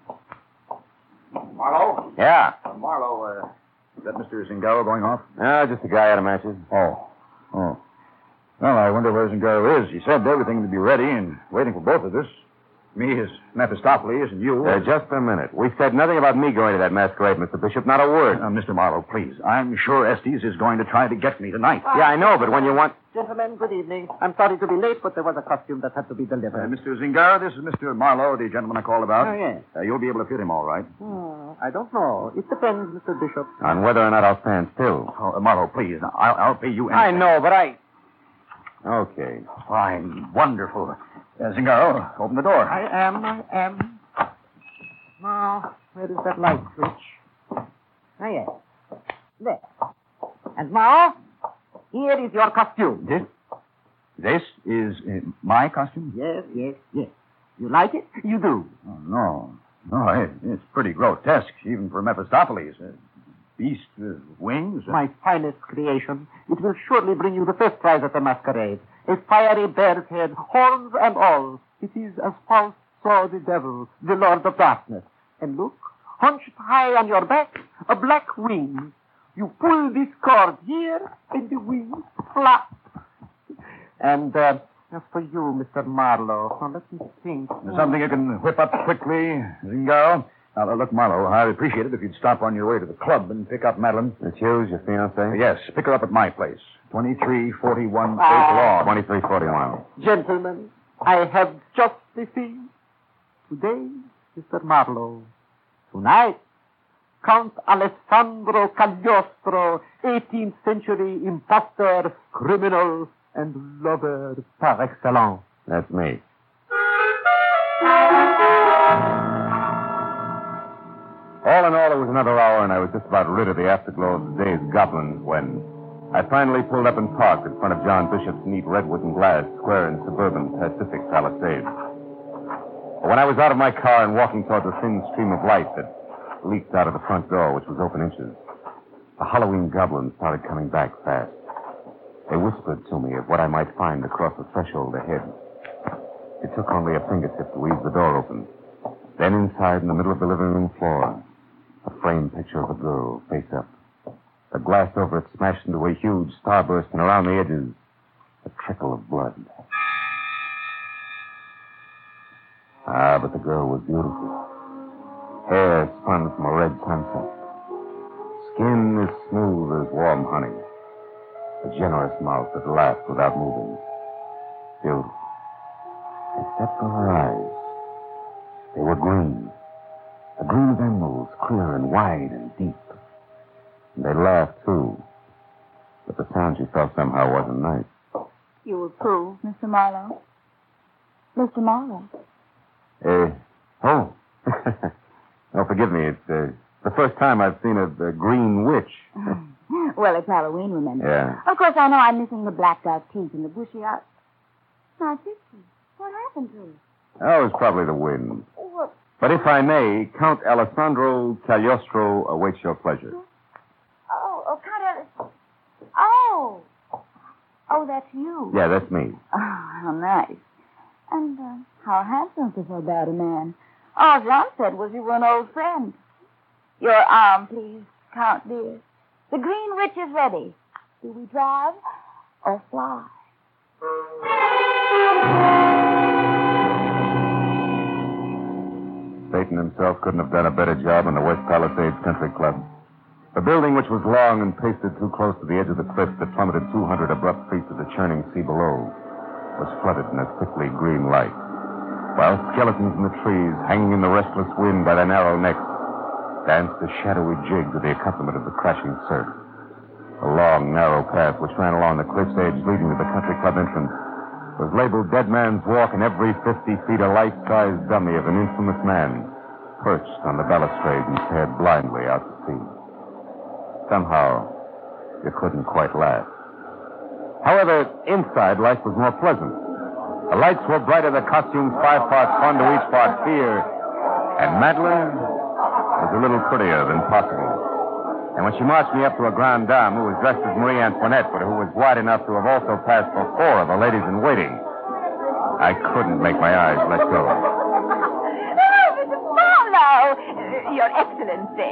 Marlowe? Yeah. Uh, Marlowe, uh, is that Mister Zingaro going off? No, just a guy out of matches. Oh. Oh. Well, I wonder where Zingaro is. He said everything would be ready and waiting for both of us. Me as Mephistopheles and you. Uh, just a minute. We said nothing about me going to that masquerade, Mister Bishop. Not a word. Uh, Mister Marlowe, please. I'm sure Estes is going to try to get me tonight. Yeah, I know, but when you want... Gentlemen, good evening. I'm sorry to be late, but there was a costume that had to be delivered. Uh, Mister Zingaro, this is Mister Marlowe, the gentleman I called about. Oh, yes. Uh, you'll be able to fit him all right. Hmm, I don't know. It depends, Mister Bishop. On whether or not I'll stand still. Oh, uh, Marlowe, please. I'll, I'll pay you I anything. know, but I... Okay. Fine. Wonderful. Uh, Zingaro, open the door. I am, I am. Now, where is that light switch? Ah, yes. There. And now, here is your costume. This, this is uh, my costume? Yes, yes, yes. You like it? You do. Oh, no. No, it, it's pretty grotesque, even for Mephistopheles. A beast with wings. My finest creation. It will surely bring you the first prize at the masquerade. A fiery bear's head, horns and all. It is as Faust saw the devil, the Lord of Darkness. And look, hunched high on your back, a black wing. You pull this cord here, and the wings flap. And uh, as for you, Mister Marlowe, now let me think. There's something you can whip up quickly, Zingaro? Now, look, Marlowe, I'd appreciate it if you'd stop on your way to the club and pick up Madeline. It's you, your fiancée? Yes, pick her up at my place. twenty-three forty-one Ah. Faith Lawn. twenty-three forty-one. Gentlemen, I have just the thing. Today, Mister Marlowe. Tonight, Count Alessandro Cagliostro, eighteenth century impostor, criminal, and lover par excellence. That's me. All in all, it was another hour, and I was just about rid of the afterglow of the day's goblins when I finally pulled up and parked in front of John Bishop's neat redwood and glass square in suburban Pacific Palisades. But when I was out of my car and walking toward the thin stream of light that leaked out of the front door, which was open inches, the Halloween goblins started coming back fast. They whispered to me of what I might find across the threshold ahead. It took only a fingertip to ease the door open. Then inside, in the middle of the living room floor, a framed picture of a girl, face up. The glass over it smashed into a huge starburst, and around the edges, a trickle of blood. Ah, but the girl was beautiful. Hair spun from a red sunset. Skin as smooth as warm honey. A generous mouth that laughed without moving. Beautiful. Except for her eyes. They were green. A green of emeralds, clear and wide and deep. And they laughed, too. But the sound she felt somehow wasn't nice. You approve, Mister Marlowe? Mister Marlowe? Eh, Oh. Oh, forgive me. It's uh, the first time I've seen a, a green witch. Well, it's Halloween, remember? Yeah. Of course, I know I'm missing the blacked out teeth and the bushy out. Now, Dixie, what happened to it? Oh, it's probably the wind. What? But if I may, Count Alessandro Cagliostro awaits your pleasure. Oh, oh, Count Al- Oh. Oh, that's you. Yeah, that's me. Oh, how nice. And uh, how handsome for so bad a man. All John said was you were an old friend. Your arm, please, Count dear. The Green Witch is ready. Do we drive or fly? Satan himself couldn't have done a better job in the West Palisades Country Club. The building, which was long and pasted too close to the edge of the cliff that plummeted two hundred abrupt feet to the churning sea below, was flooded in a sickly green light, while skeletons in the trees, hanging in the restless wind by their narrow necks, danced a shadowy jig to the accompaniment of the crashing surf. A long, narrow path which ran along the cliff's edge leading to the country club entrance was labeled Dead Man's Walk, and every fifty feet a life-size dummy of an infamous man perched on the balustrade and stared blindly out to sea. Somehow, you couldn't quite laugh. However, inside, life was more pleasant. The lights were brighter, the costumes five parts fun to each part fear, and Madeline was a little prettier than possible. And when she marched me up to a grande dame who was dressed as Marie Antoinette, but who was wide enough to have also passed for four of the ladies in waiting, I couldn't make my eyes let go. Oh, Mister Marlowe! Your Excellency.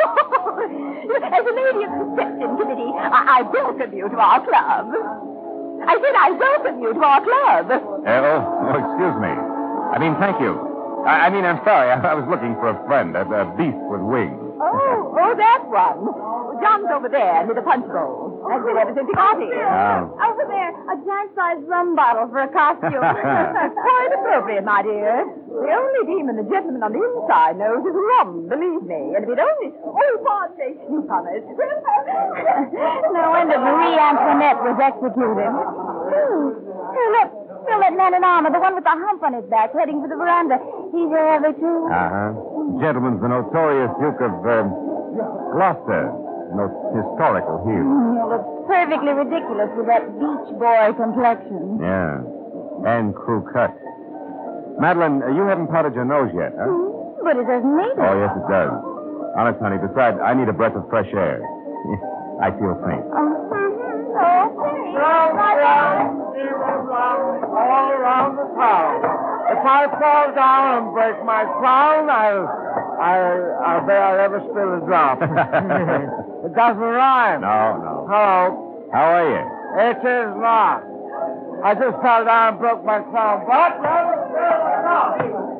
As a lady of the reception committee, I-, I welcome you to our club. I said I welcome you to our club. Uh, oh, oh, excuse me. I mean, thank you. I, I mean, I'm sorry. I, I was looking for a friend, a, a beast with wings. Oh, oh, that one. John's over there near the punch bowl. I've been ever since he got here. Oh. Over there, a giant-sized rum bottle for a costume. Quite appropriate, my dear. The only demon the gentleman on the inside knows is rum, believe me. And if it only... Oh, pardon me. You promised. No wonder Marie Antoinette was executed. Hmm. Hey, look. Still that man in armor, the one with the hump on his back, heading for the veranda. He's there, ever too. Uh-huh. Gentleman's the notorious Duke of uh, Gloucester. No historical hero. Mm, he looks perfectly ridiculous with that beach boy complexion. Yeah. And crew cut. Madeline, uh, you haven't powdered your nose yet, huh? Mm, but it doesn't need it. Oh, yes, it does. Honest, honey, besides, I need a breath of fresh air. I feel faint. Oh, mm-hmm. Okay. Bye-bye. All around the town. If I fall down and break my crown, I'll, I'll, I'll bet I'll never spill a drop. It doesn't rhyme. No, no. Hello. How are you? It is not. I just fell down and broke my crown, but never spill a drop.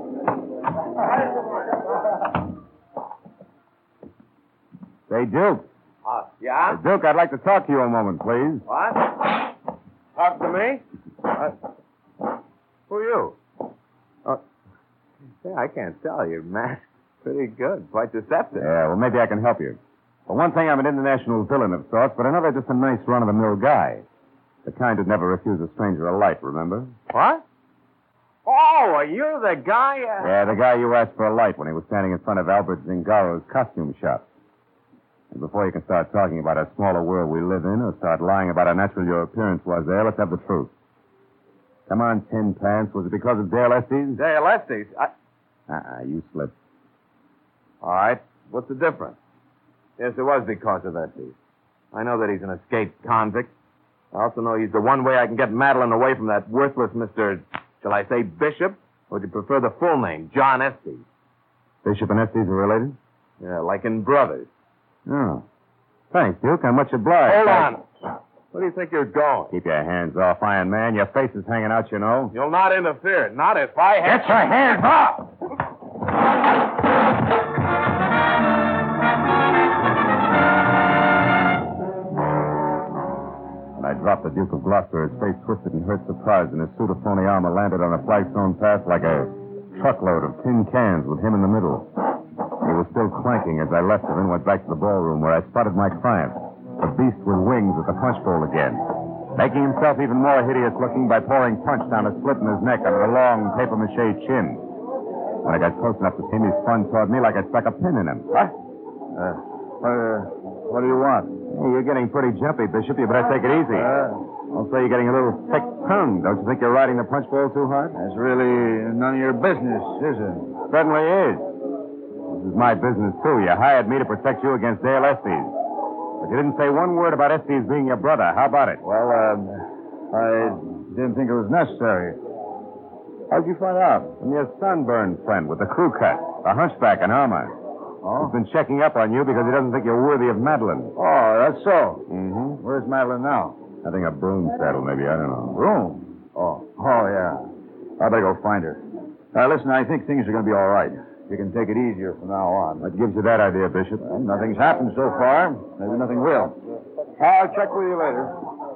Say, Duke. Uh, yeah? Duke, I'd like to talk to you a moment, please. What? Talk to me? Uh, who are you? Oh, say, I can't tell. Your mask's pretty good. Quite deceptive. Yeah, well, maybe I can help you. For one thing, I'm an international villain of sorts, but another, just a nice run-of-the-mill guy. The kind who'd never refuse a stranger a light, remember? What? Oh, are you the guy? Uh... Yeah, the guy you asked for a light when he was standing in front of Albert Zingaro's costume shop. And before you can start talking about a smaller world we live in or start lying about how natural your appearance was there, let's have the truth. Come on, Tin Pants. Was it because of Dale Estes? Dale Estes? I... Uh-uh, you slipped. All right. What's the difference? Yes, it was because of Estes. I know that he's an escaped convict. I also know he's the one way I can get Madeline away from that worthless Mister, shall I say, Bishop? Or would you prefer the full name, John Estes? Bishop and Estes are related? Yeah, like in brothers. Oh. Thanks, Duke. I'm much obliged. Hold I... on. Where do you think you're going? Keep your hands off, Iron Man. Your face is hanging out, you know. You'll not interfere. Not if I have... Get your hands off! When I dropped the Duke of Gloucester, his face twisted in hurt surprise, and his suit of phony armor landed on a flagstone path like a truckload of tin cans with him in the middle. He was still clanking as I left him and went back to the ballroom where I spotted my client, the beast with wings at the punch bowl again, making himself even more hideous looking by pouring punch down a slit in his neck under a long papier-mâché chin. When I got close enough to see him, he spun toward me like I stuck a pin in him. What? Uh, what, uh, what do you want? Hey, you're getting pretty jumpy, Bishop. You better take it easy. Uh, Also, you're getting a little thick-tongued. Don't you think you're riding the punch bowl too hard? That's really none of your business, is it? Certainly is. This is my business, too. You hired me to protect you against Dale Estes. But you didn't say one word about Estes being your brother. How about it? Well, um, I didn't think it was necessary. How'd you find out? From your sunburned friend with the crew cut, the hunchback in armor. Oh? He's been checking up on you because he doesn't think you're worthy of Madeline. Oh, that's so. Mm-hmm. Where's Madeline now? I think a broom saddle, maybe. I don't know. Broom? Oh. Oh, yeah. I better go find her. Uh, listen, I think things are going to be all right. You can take it easier from now on. What gives you that idea, Bishop? Well, nothing's happened so far. Maybe nothing will. I'll check with you later.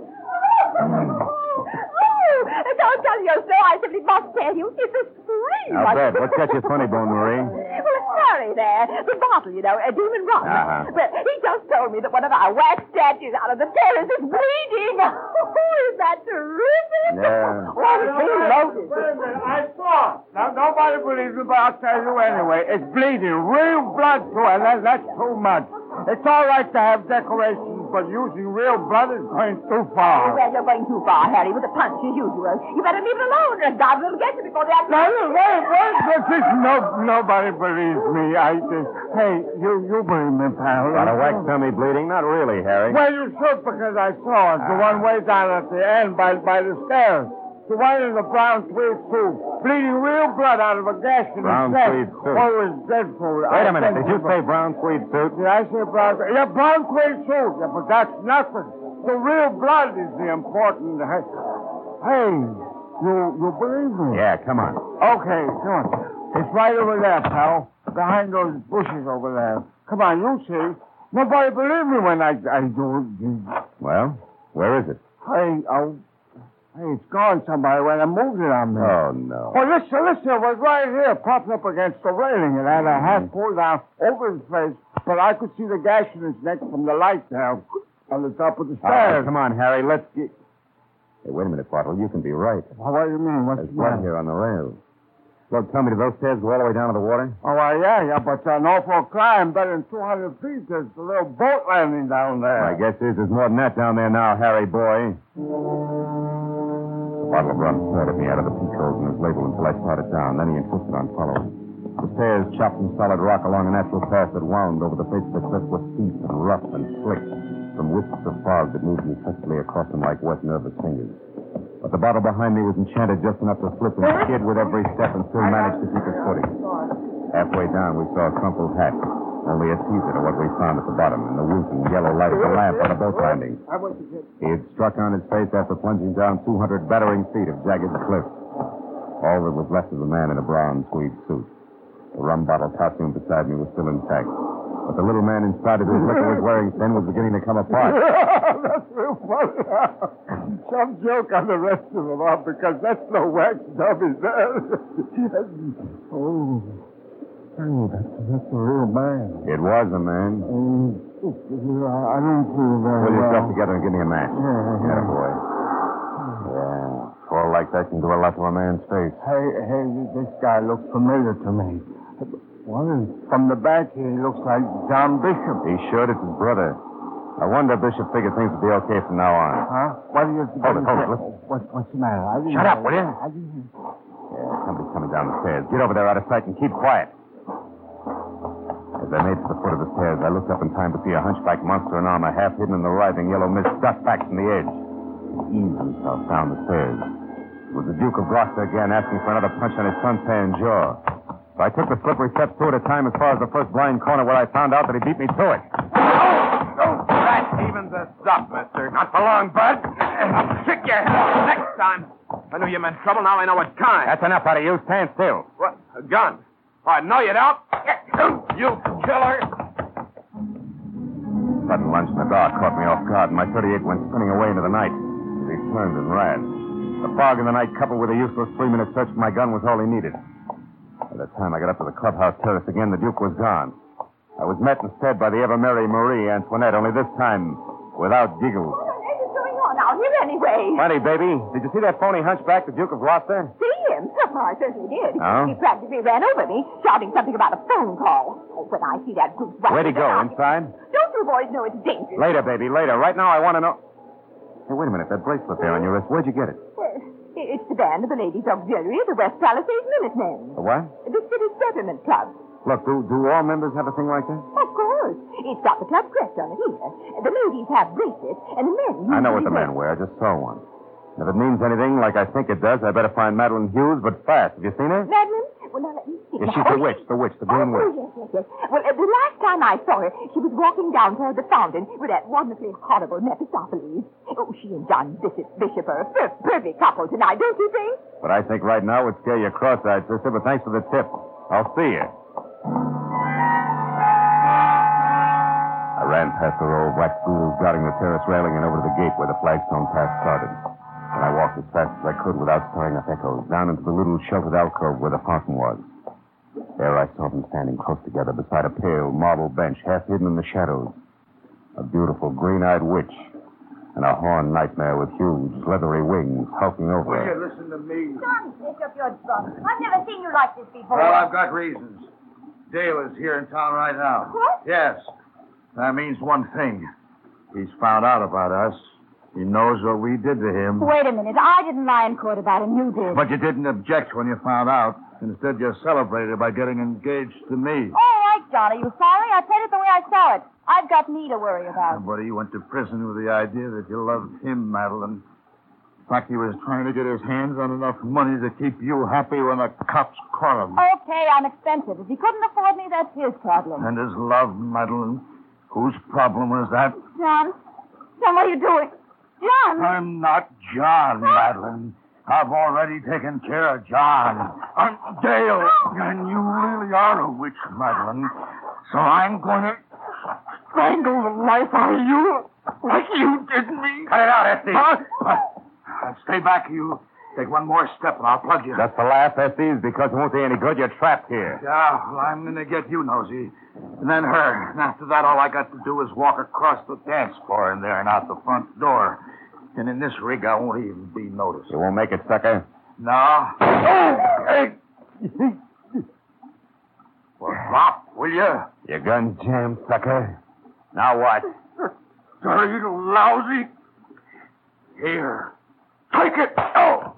Don't tell you so. I simply must tell you. It's a scream. Now, Bed, what's got you funny, Bone Marie? Well, it's Harry there. The bottle, you know, a demon rum. Uh-huh. But he just told me that one of our wax statues out of the terrace is bleeding. Oh, is that terrific? Yeah. Oh, he loaded. I saw it. Now, nobody believes me, but I'll tell you anyway. It's bleeding. Real blood, too, and that, that's too much. It's all right to have decorations, but using real blood is going too far. Well, you're going too far, Harry, with the punch as usual. You better leave it alone, or God will get you before the accident. Now, wait, wait, wait, wait. No, nobody believes me. I just... Hey, you, you believe me, pal. Got a wax tummy bleeding? Not really, Harry. Well, you should, because I saw it. The one way down at the end by, by the stairs. The one in the brown tweed suit. Bleeding real blood out of a gash in Brown his neck. tweed suit. Oh, it was dreadful. Wait a minute. Did you say brown tweed suit? Did I say brown tweed? Yeah, brown tweed suit. Yeah, but that's nothing. The real blood is the important... Hey, hey, you, you believe me? Yeah, come on. Okay, come on. It's right over there, pal. Behind those bushes over there. Come on, you see. Nobody believe me when I, I do it. Well, where is it? Hey, oh... Hey, it's gone somebody when I moved it on me. Oh, no. Oh, listen, listen. It was right here, propped up against the railing. It had a hat pulled down over his face, but I could see the gash in his neck from the light down on the top of the All right, stairs. come on, Harry. Let's get... Hey, wait a minute, Bartle. You can be right. Well, what do you mean? What's There's the blood matter? here on the rails. Look, tell me, do those stairs go all the way down to the water? Oh, well, yeah, yeah, but an awful climb, better than two hundred feet. There's a little boat landing down there. My guess is there's more than that down there now, Harry boy. The bottle of rum stared at me out of the peak holes in his label until I started down. Then he insisted on following. The stairs, chopped from solid rock along a natural path that wound over the face of the cliff, were steep and rough and slick from wisps of fog that moved incessantly across them like wet, nervous fingers. But the bottle behind me was enchanted just enough to slip and skid with every step and still managed to keep its footing. Halfway down, we saw a crumpled hat, only a teaser to what we found at the bottom in the winking yellow light of the lamp on the boat landing. He had struck on his face after plunging down two hundred battering feet of jagged cliff. All that was left of the man in a brown tweed suit. The rum bottle costume beside me was still intact. But the little man inside of his liquor was wearing thin was beginning to come apart. That's real funny. Some joke on the rest of them off because that's no wax dummy there. Oh. Oh, that's, that's a real man. It was a man. Um, I don't feel very Pull well. yourself together and give me a match. Yeah, yeah. Yeah, boy. Yeah. Fall like that can do a lot to a man's face. Hey, hey, this guy looks familiar to me. Well, from the back here, he looks like John Bishop. He should. It's his brother. I wonder Bishop figured things would be okay from now on. Huh? What do you... Hold it, hold it, listen. What, what's the matter? I didn't Shut know. up, will you? I didn't... Yeah, somebody's coming down the stairs. Get over there out of sight and keep quiet. As I made for the foot of the stairs, I looked up in time to see a hunchback monster in armor half hidden in the writhing yellow mist duck back from the edge. He eased himself down the stairs. It was the Duke of Gloucester again asking for another punch on his suntan jaw. So I took the slippery steps two at a time as far as the first blind corner where I found out that he beat me to it. Oh, that evens us up, mister. Not for long, Bud. I'll kick your head off next time. I knew you meant trouble. Now I know what kind. That's enough out of you. Stand still. What? A gun? Oh, I know you don't. You killer. Sudden lunge in the dark caught me off guard, and my thirty-eight went spinning away into the night as he turned and ran. The fog in the night, coupled with a useless three-minute search for my gun, was all he needed. By the time I got up to the clubhouse terrace again, the Duke was gone. I was met instead by the ever-merry Marie Antoinette, only this time without giggles. What is going on out here anyway? Funny, baby. Did you see that phony hunchback, the Duke of Gloucester? See him? I certainly did. Oh? He practically ran over me, shouting something about a phone call. Oh, when I see that goose... Where'd he go? Inside? Don't you boys know it's dangerous? Later, baby, later. Right now, I want to know... Hey, wait a minute. That bracelet there on your wrist, where'd you get it? Well, it's the band of the Ladies' Auxiliary of the West Palisades Minutemen. The what? The City Settlement Club. Look, do, do all members have a thing like that? Of course. It's got the club crest on it here. The ladies have bracelets, and the men... I know what the usually men wear. I just saw one. If it means anything like I think it does, I better find Madeline Hughes, but fast. Have you seen her? Madeline? Well, now let me see. Yeah, she's the witch, the witch, the green oh, witch. yes, yes, yes. Well, uh, the last time I saw her, she was walking down toward the fountain with that wonderfully horrible Mephistopheles. Oh, she and John Bishop, Bishop are a per- perfect couple tonight, don't you think? But I think right now would scare you cross-eyed, sister, but thanks for the tip. I'll see you. I ran past the row of wax ghouls guarding the terrace railing and over to the gate where the flagstone path started. And I walked as fast as I could without stirring up echoes, down into the little sheltered alcove where the fountain was. There I saw them standing close together beside a pale marble bench, half hidden in the shadows. A beautiful green-eyed witch and a horned nightmare with huge, leathery wings hulking over Will her. you listen to me? John Bishop, you're drunk. I've never seen you like this before. Well, I've got reasons. Dale is here in town right now. What? Yes. That means one thing. He's found out about us. He knows what we did to him. Wait a minute. I didn't lie in court about him. You did. But you didn't object when you found out. Instead, you celebrated by getting engaged to me. All right, John. Are you sorry? I played it the way I saw it. I've got me to worry about. Buddy, you went to prison with the idea that you loved him, Madeline. In fact, he was trying to get his hands on enough money to keep you happy when the cops caught him. Okay, I'm expensive. If he couldn't afford me, that's his problem. And his love, Madeline. Whose problem was that? John? John, what are you doing? John! I'm not John, Madeline. I've already taken care of John. I'm Dale. And you really are a witch, Madeline. So I'm going to strangle the life out of you like you did me. Cut it out, Estes. Huh? Uh, stay back, you. Take one more step and I'll plug you. Just the laugh, Estes, because it won't do any good. You're trapped here. Yeah, well, I'm going to get you, Nosy. And then her. And after that, all I got to do is walk across the dance floor in there and out the front door. And in this rig, I won't even be noticed. You won't make it, sucker? No. Oh! Hey! Well, drop, will you? Your gun jammed, sucker. Now what? Dirty lousy. Here. Take it. Oh!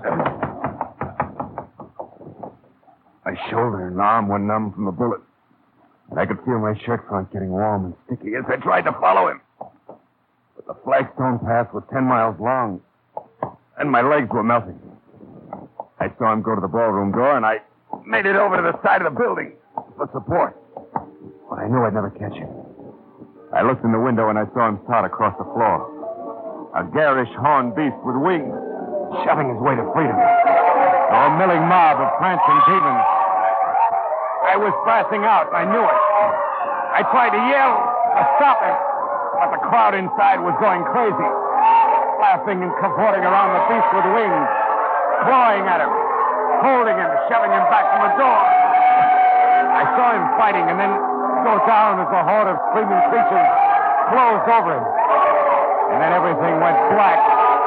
My shoulder and arm were numb from the bullet. And I could feel my shirt front getting warm and sticky as I tried to follow him. But the flagstone path was ten miles long, and my legs were melting. I saw him go to the ballroom door, and I made it over to the side of the building for support. But I knew I'd never catch him. I looked in the window, and I saw him start across the floor. A garish horned beast with wings, shoving his way to freedom. A milling mob of prancing demons. I was passing out, and I knew it. I tried to yell to stop him, but the crowd inside was going crazy, laughing and cavorting around the beast with wings, clawing at him, holding him, shoving him back from the door. I saw him fighting, and then go down as a horde of screaming creatures closed over him. And then everything went black.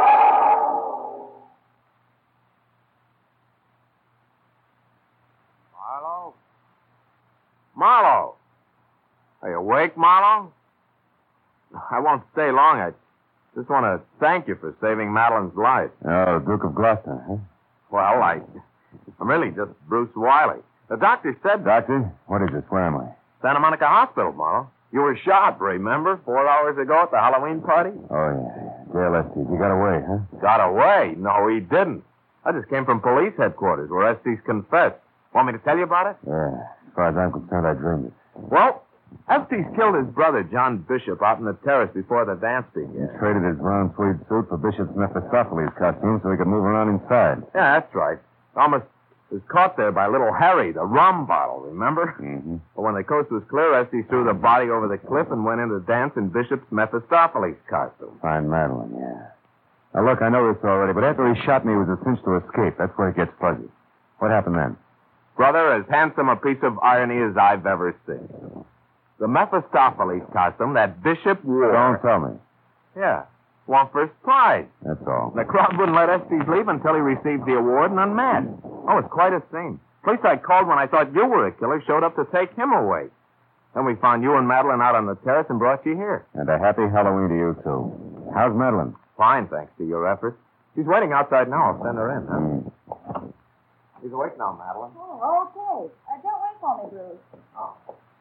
Marlowe? Marlowe! Are you awake, Marlowe? I won't stay long. I just want to thank you for saving Madeline's life. Oh, Duke of Gloucester, huh? Well, I, I'm really just Bruce Wiley. The doctor said... Doctor? What is this? Where am I? Santa Monica Hospital, Marlowe. You were shot, remember? Four hours ago at the Halloween party? Oh, yeah. Dale Estes, you got away, huh? Got away? No, he didn't. I just came from police headquarters where Estes confessed. Want me to tell you about it? Yeah. As far as I'm concerned, I dreamed it. Well, Estes killed his brother, John Bishop, out on the terrace before the dance began. He traded his brown tweed suit for Bishop's Mephistopheles costume so he could move around inside. Yeah, that's right. Thomas was caught there by little Harry, the rum bottle, remember? Mm-hmm. But when the coast was clear, Estes threw the body over the cliff and went in to dance in Bishop's Mephistopheles costume. Fine Madeline, yeah. Now, look, I know this already, but after he shot me, it was a cinch to escape. That's where it gets fuzzy. What happened then? Brother, as handsome a piece of irony as I've ever seen. The Mephistopheles costume that Bishop wore... Don't tell me. Yeah. Won first prize. That's all. The crowd wouldn't let Estes leave until he received the award and unmasked. Oh, it's quite a scene. Police I called when I thought you were a killer showed up to take him away. Then we found you and Madeline out on the terrace and brought you here. And a happy Halloween to you, too. How's Madeline? Fine, thanks to your efforts. She's waiting outside now. I'll send her in, huh? Mm. She's awake now, Madeline. Oh, okay. Uh, don't wait for me, Bruce. Oh.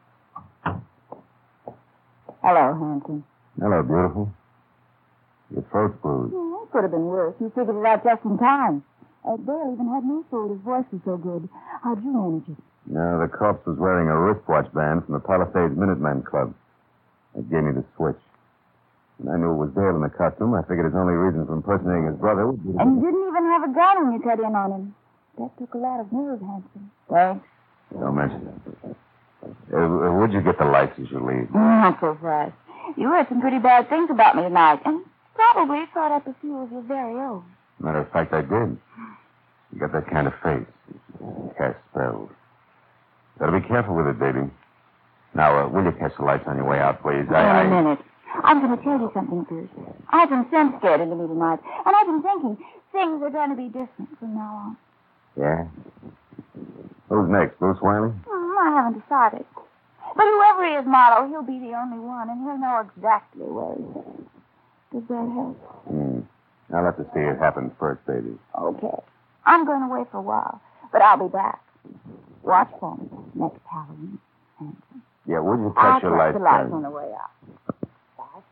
Hello, handsome. Hello, beautiful. Your throat's bruised. Yeah, it could have been worse. You figured it out just in time. Uh, Dale even had me fooled. His voice was so good. How'd you manage it? No, the corpse was wearing a wristwatch band from the Palisades Minutemen Club. It gave me the switch. When I knew it was Dale in the costume, I figured his only reason for impersonating his brother would be to... And you didn't even have a gun when you cut in on him. That took a lot of nerve, handsome. Thanks. Don't mention it. Uh, would you get the lights as you leave? Not so fast. You heard some pretty bad things about me tonight, and probably thought up a few of your very own. Matter of fact, I did. You got that kind of face. Cast spells. Better be careful with it, baby. Now, uh, will you catch the lights on your way out, please? Wait I, a I... minute. I'm going to tell you something first. I've been sent scared into me tonight, and I've been thinking things are going to be different from now on. Yeah? Who's next, Bruce Wiley? Hmm, I haven't decided. But whoever he is, Marlowe, he'll be the only one, and he'll know exactly where he's headed. Does that help? Hmm. I'll have to see it happen first, baby. Okay. I'm going away for a while, but I'll be back. Watch for me next Halloween. Handsome. Yeah, would you I'll catch your catch lights? the lights then? on the way out. Bye.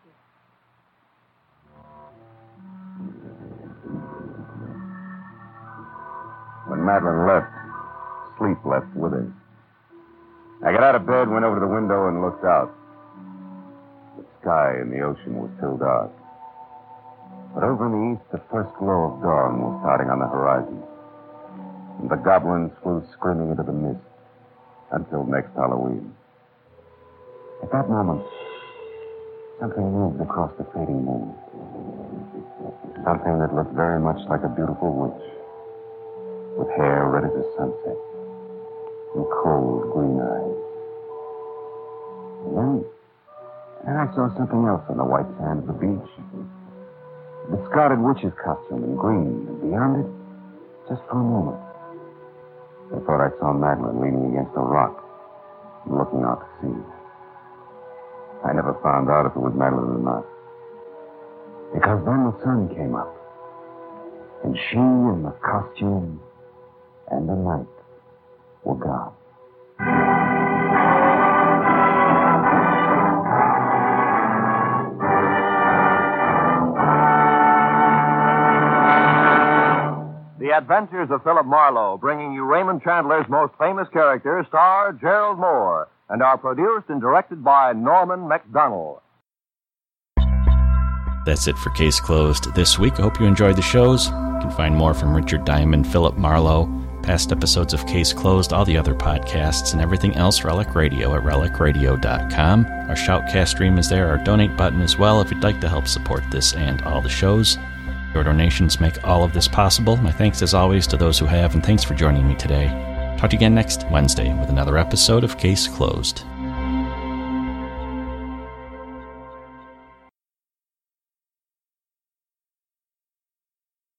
When Madeline left, sleep left with her. I got out of bed, went over to the window, and looked out. The sky and the ocean were still dark. But over in the east, the first glow of dawn was starting on the horizon. And the goblins flew screaming into the mist until next Halloween. At that moment, something moved across the fading moon. Something that looked very much like a beautiful witch, with hair red as a sunset and cold green eyes. And then, then I saw something else on the white sand of the beach. A discarded witch's costume in green, and beyond it, just for a moment, I thought I saw Madeline leaning against a rock and looking out to sea. I never found out if it was Madeline or not. Because then the sun came up, and she and the costume and the night were gone. The Adventures of Philip Marlowe, bringing you Raymond Chandler's most famous character, star Gerald Moore, and are produced and directed by Norman MacDonald. That's it for Case Closed this week. I hope you enjoyed the shows. You can find more from Richard Diamond, Philip Marlowe, past episodes of Case Closed, all the other podcasts, and everything else Relic Radio at relic radio dot com. Our Shoutcast stream is there, our donate button as well, if you'd like to help support this and all the shows. Your donations make all of this possible. My thanks, as always, to those who have, and thanks for joining me today. Talk to you again next Wednesday with another episode of Case Closed.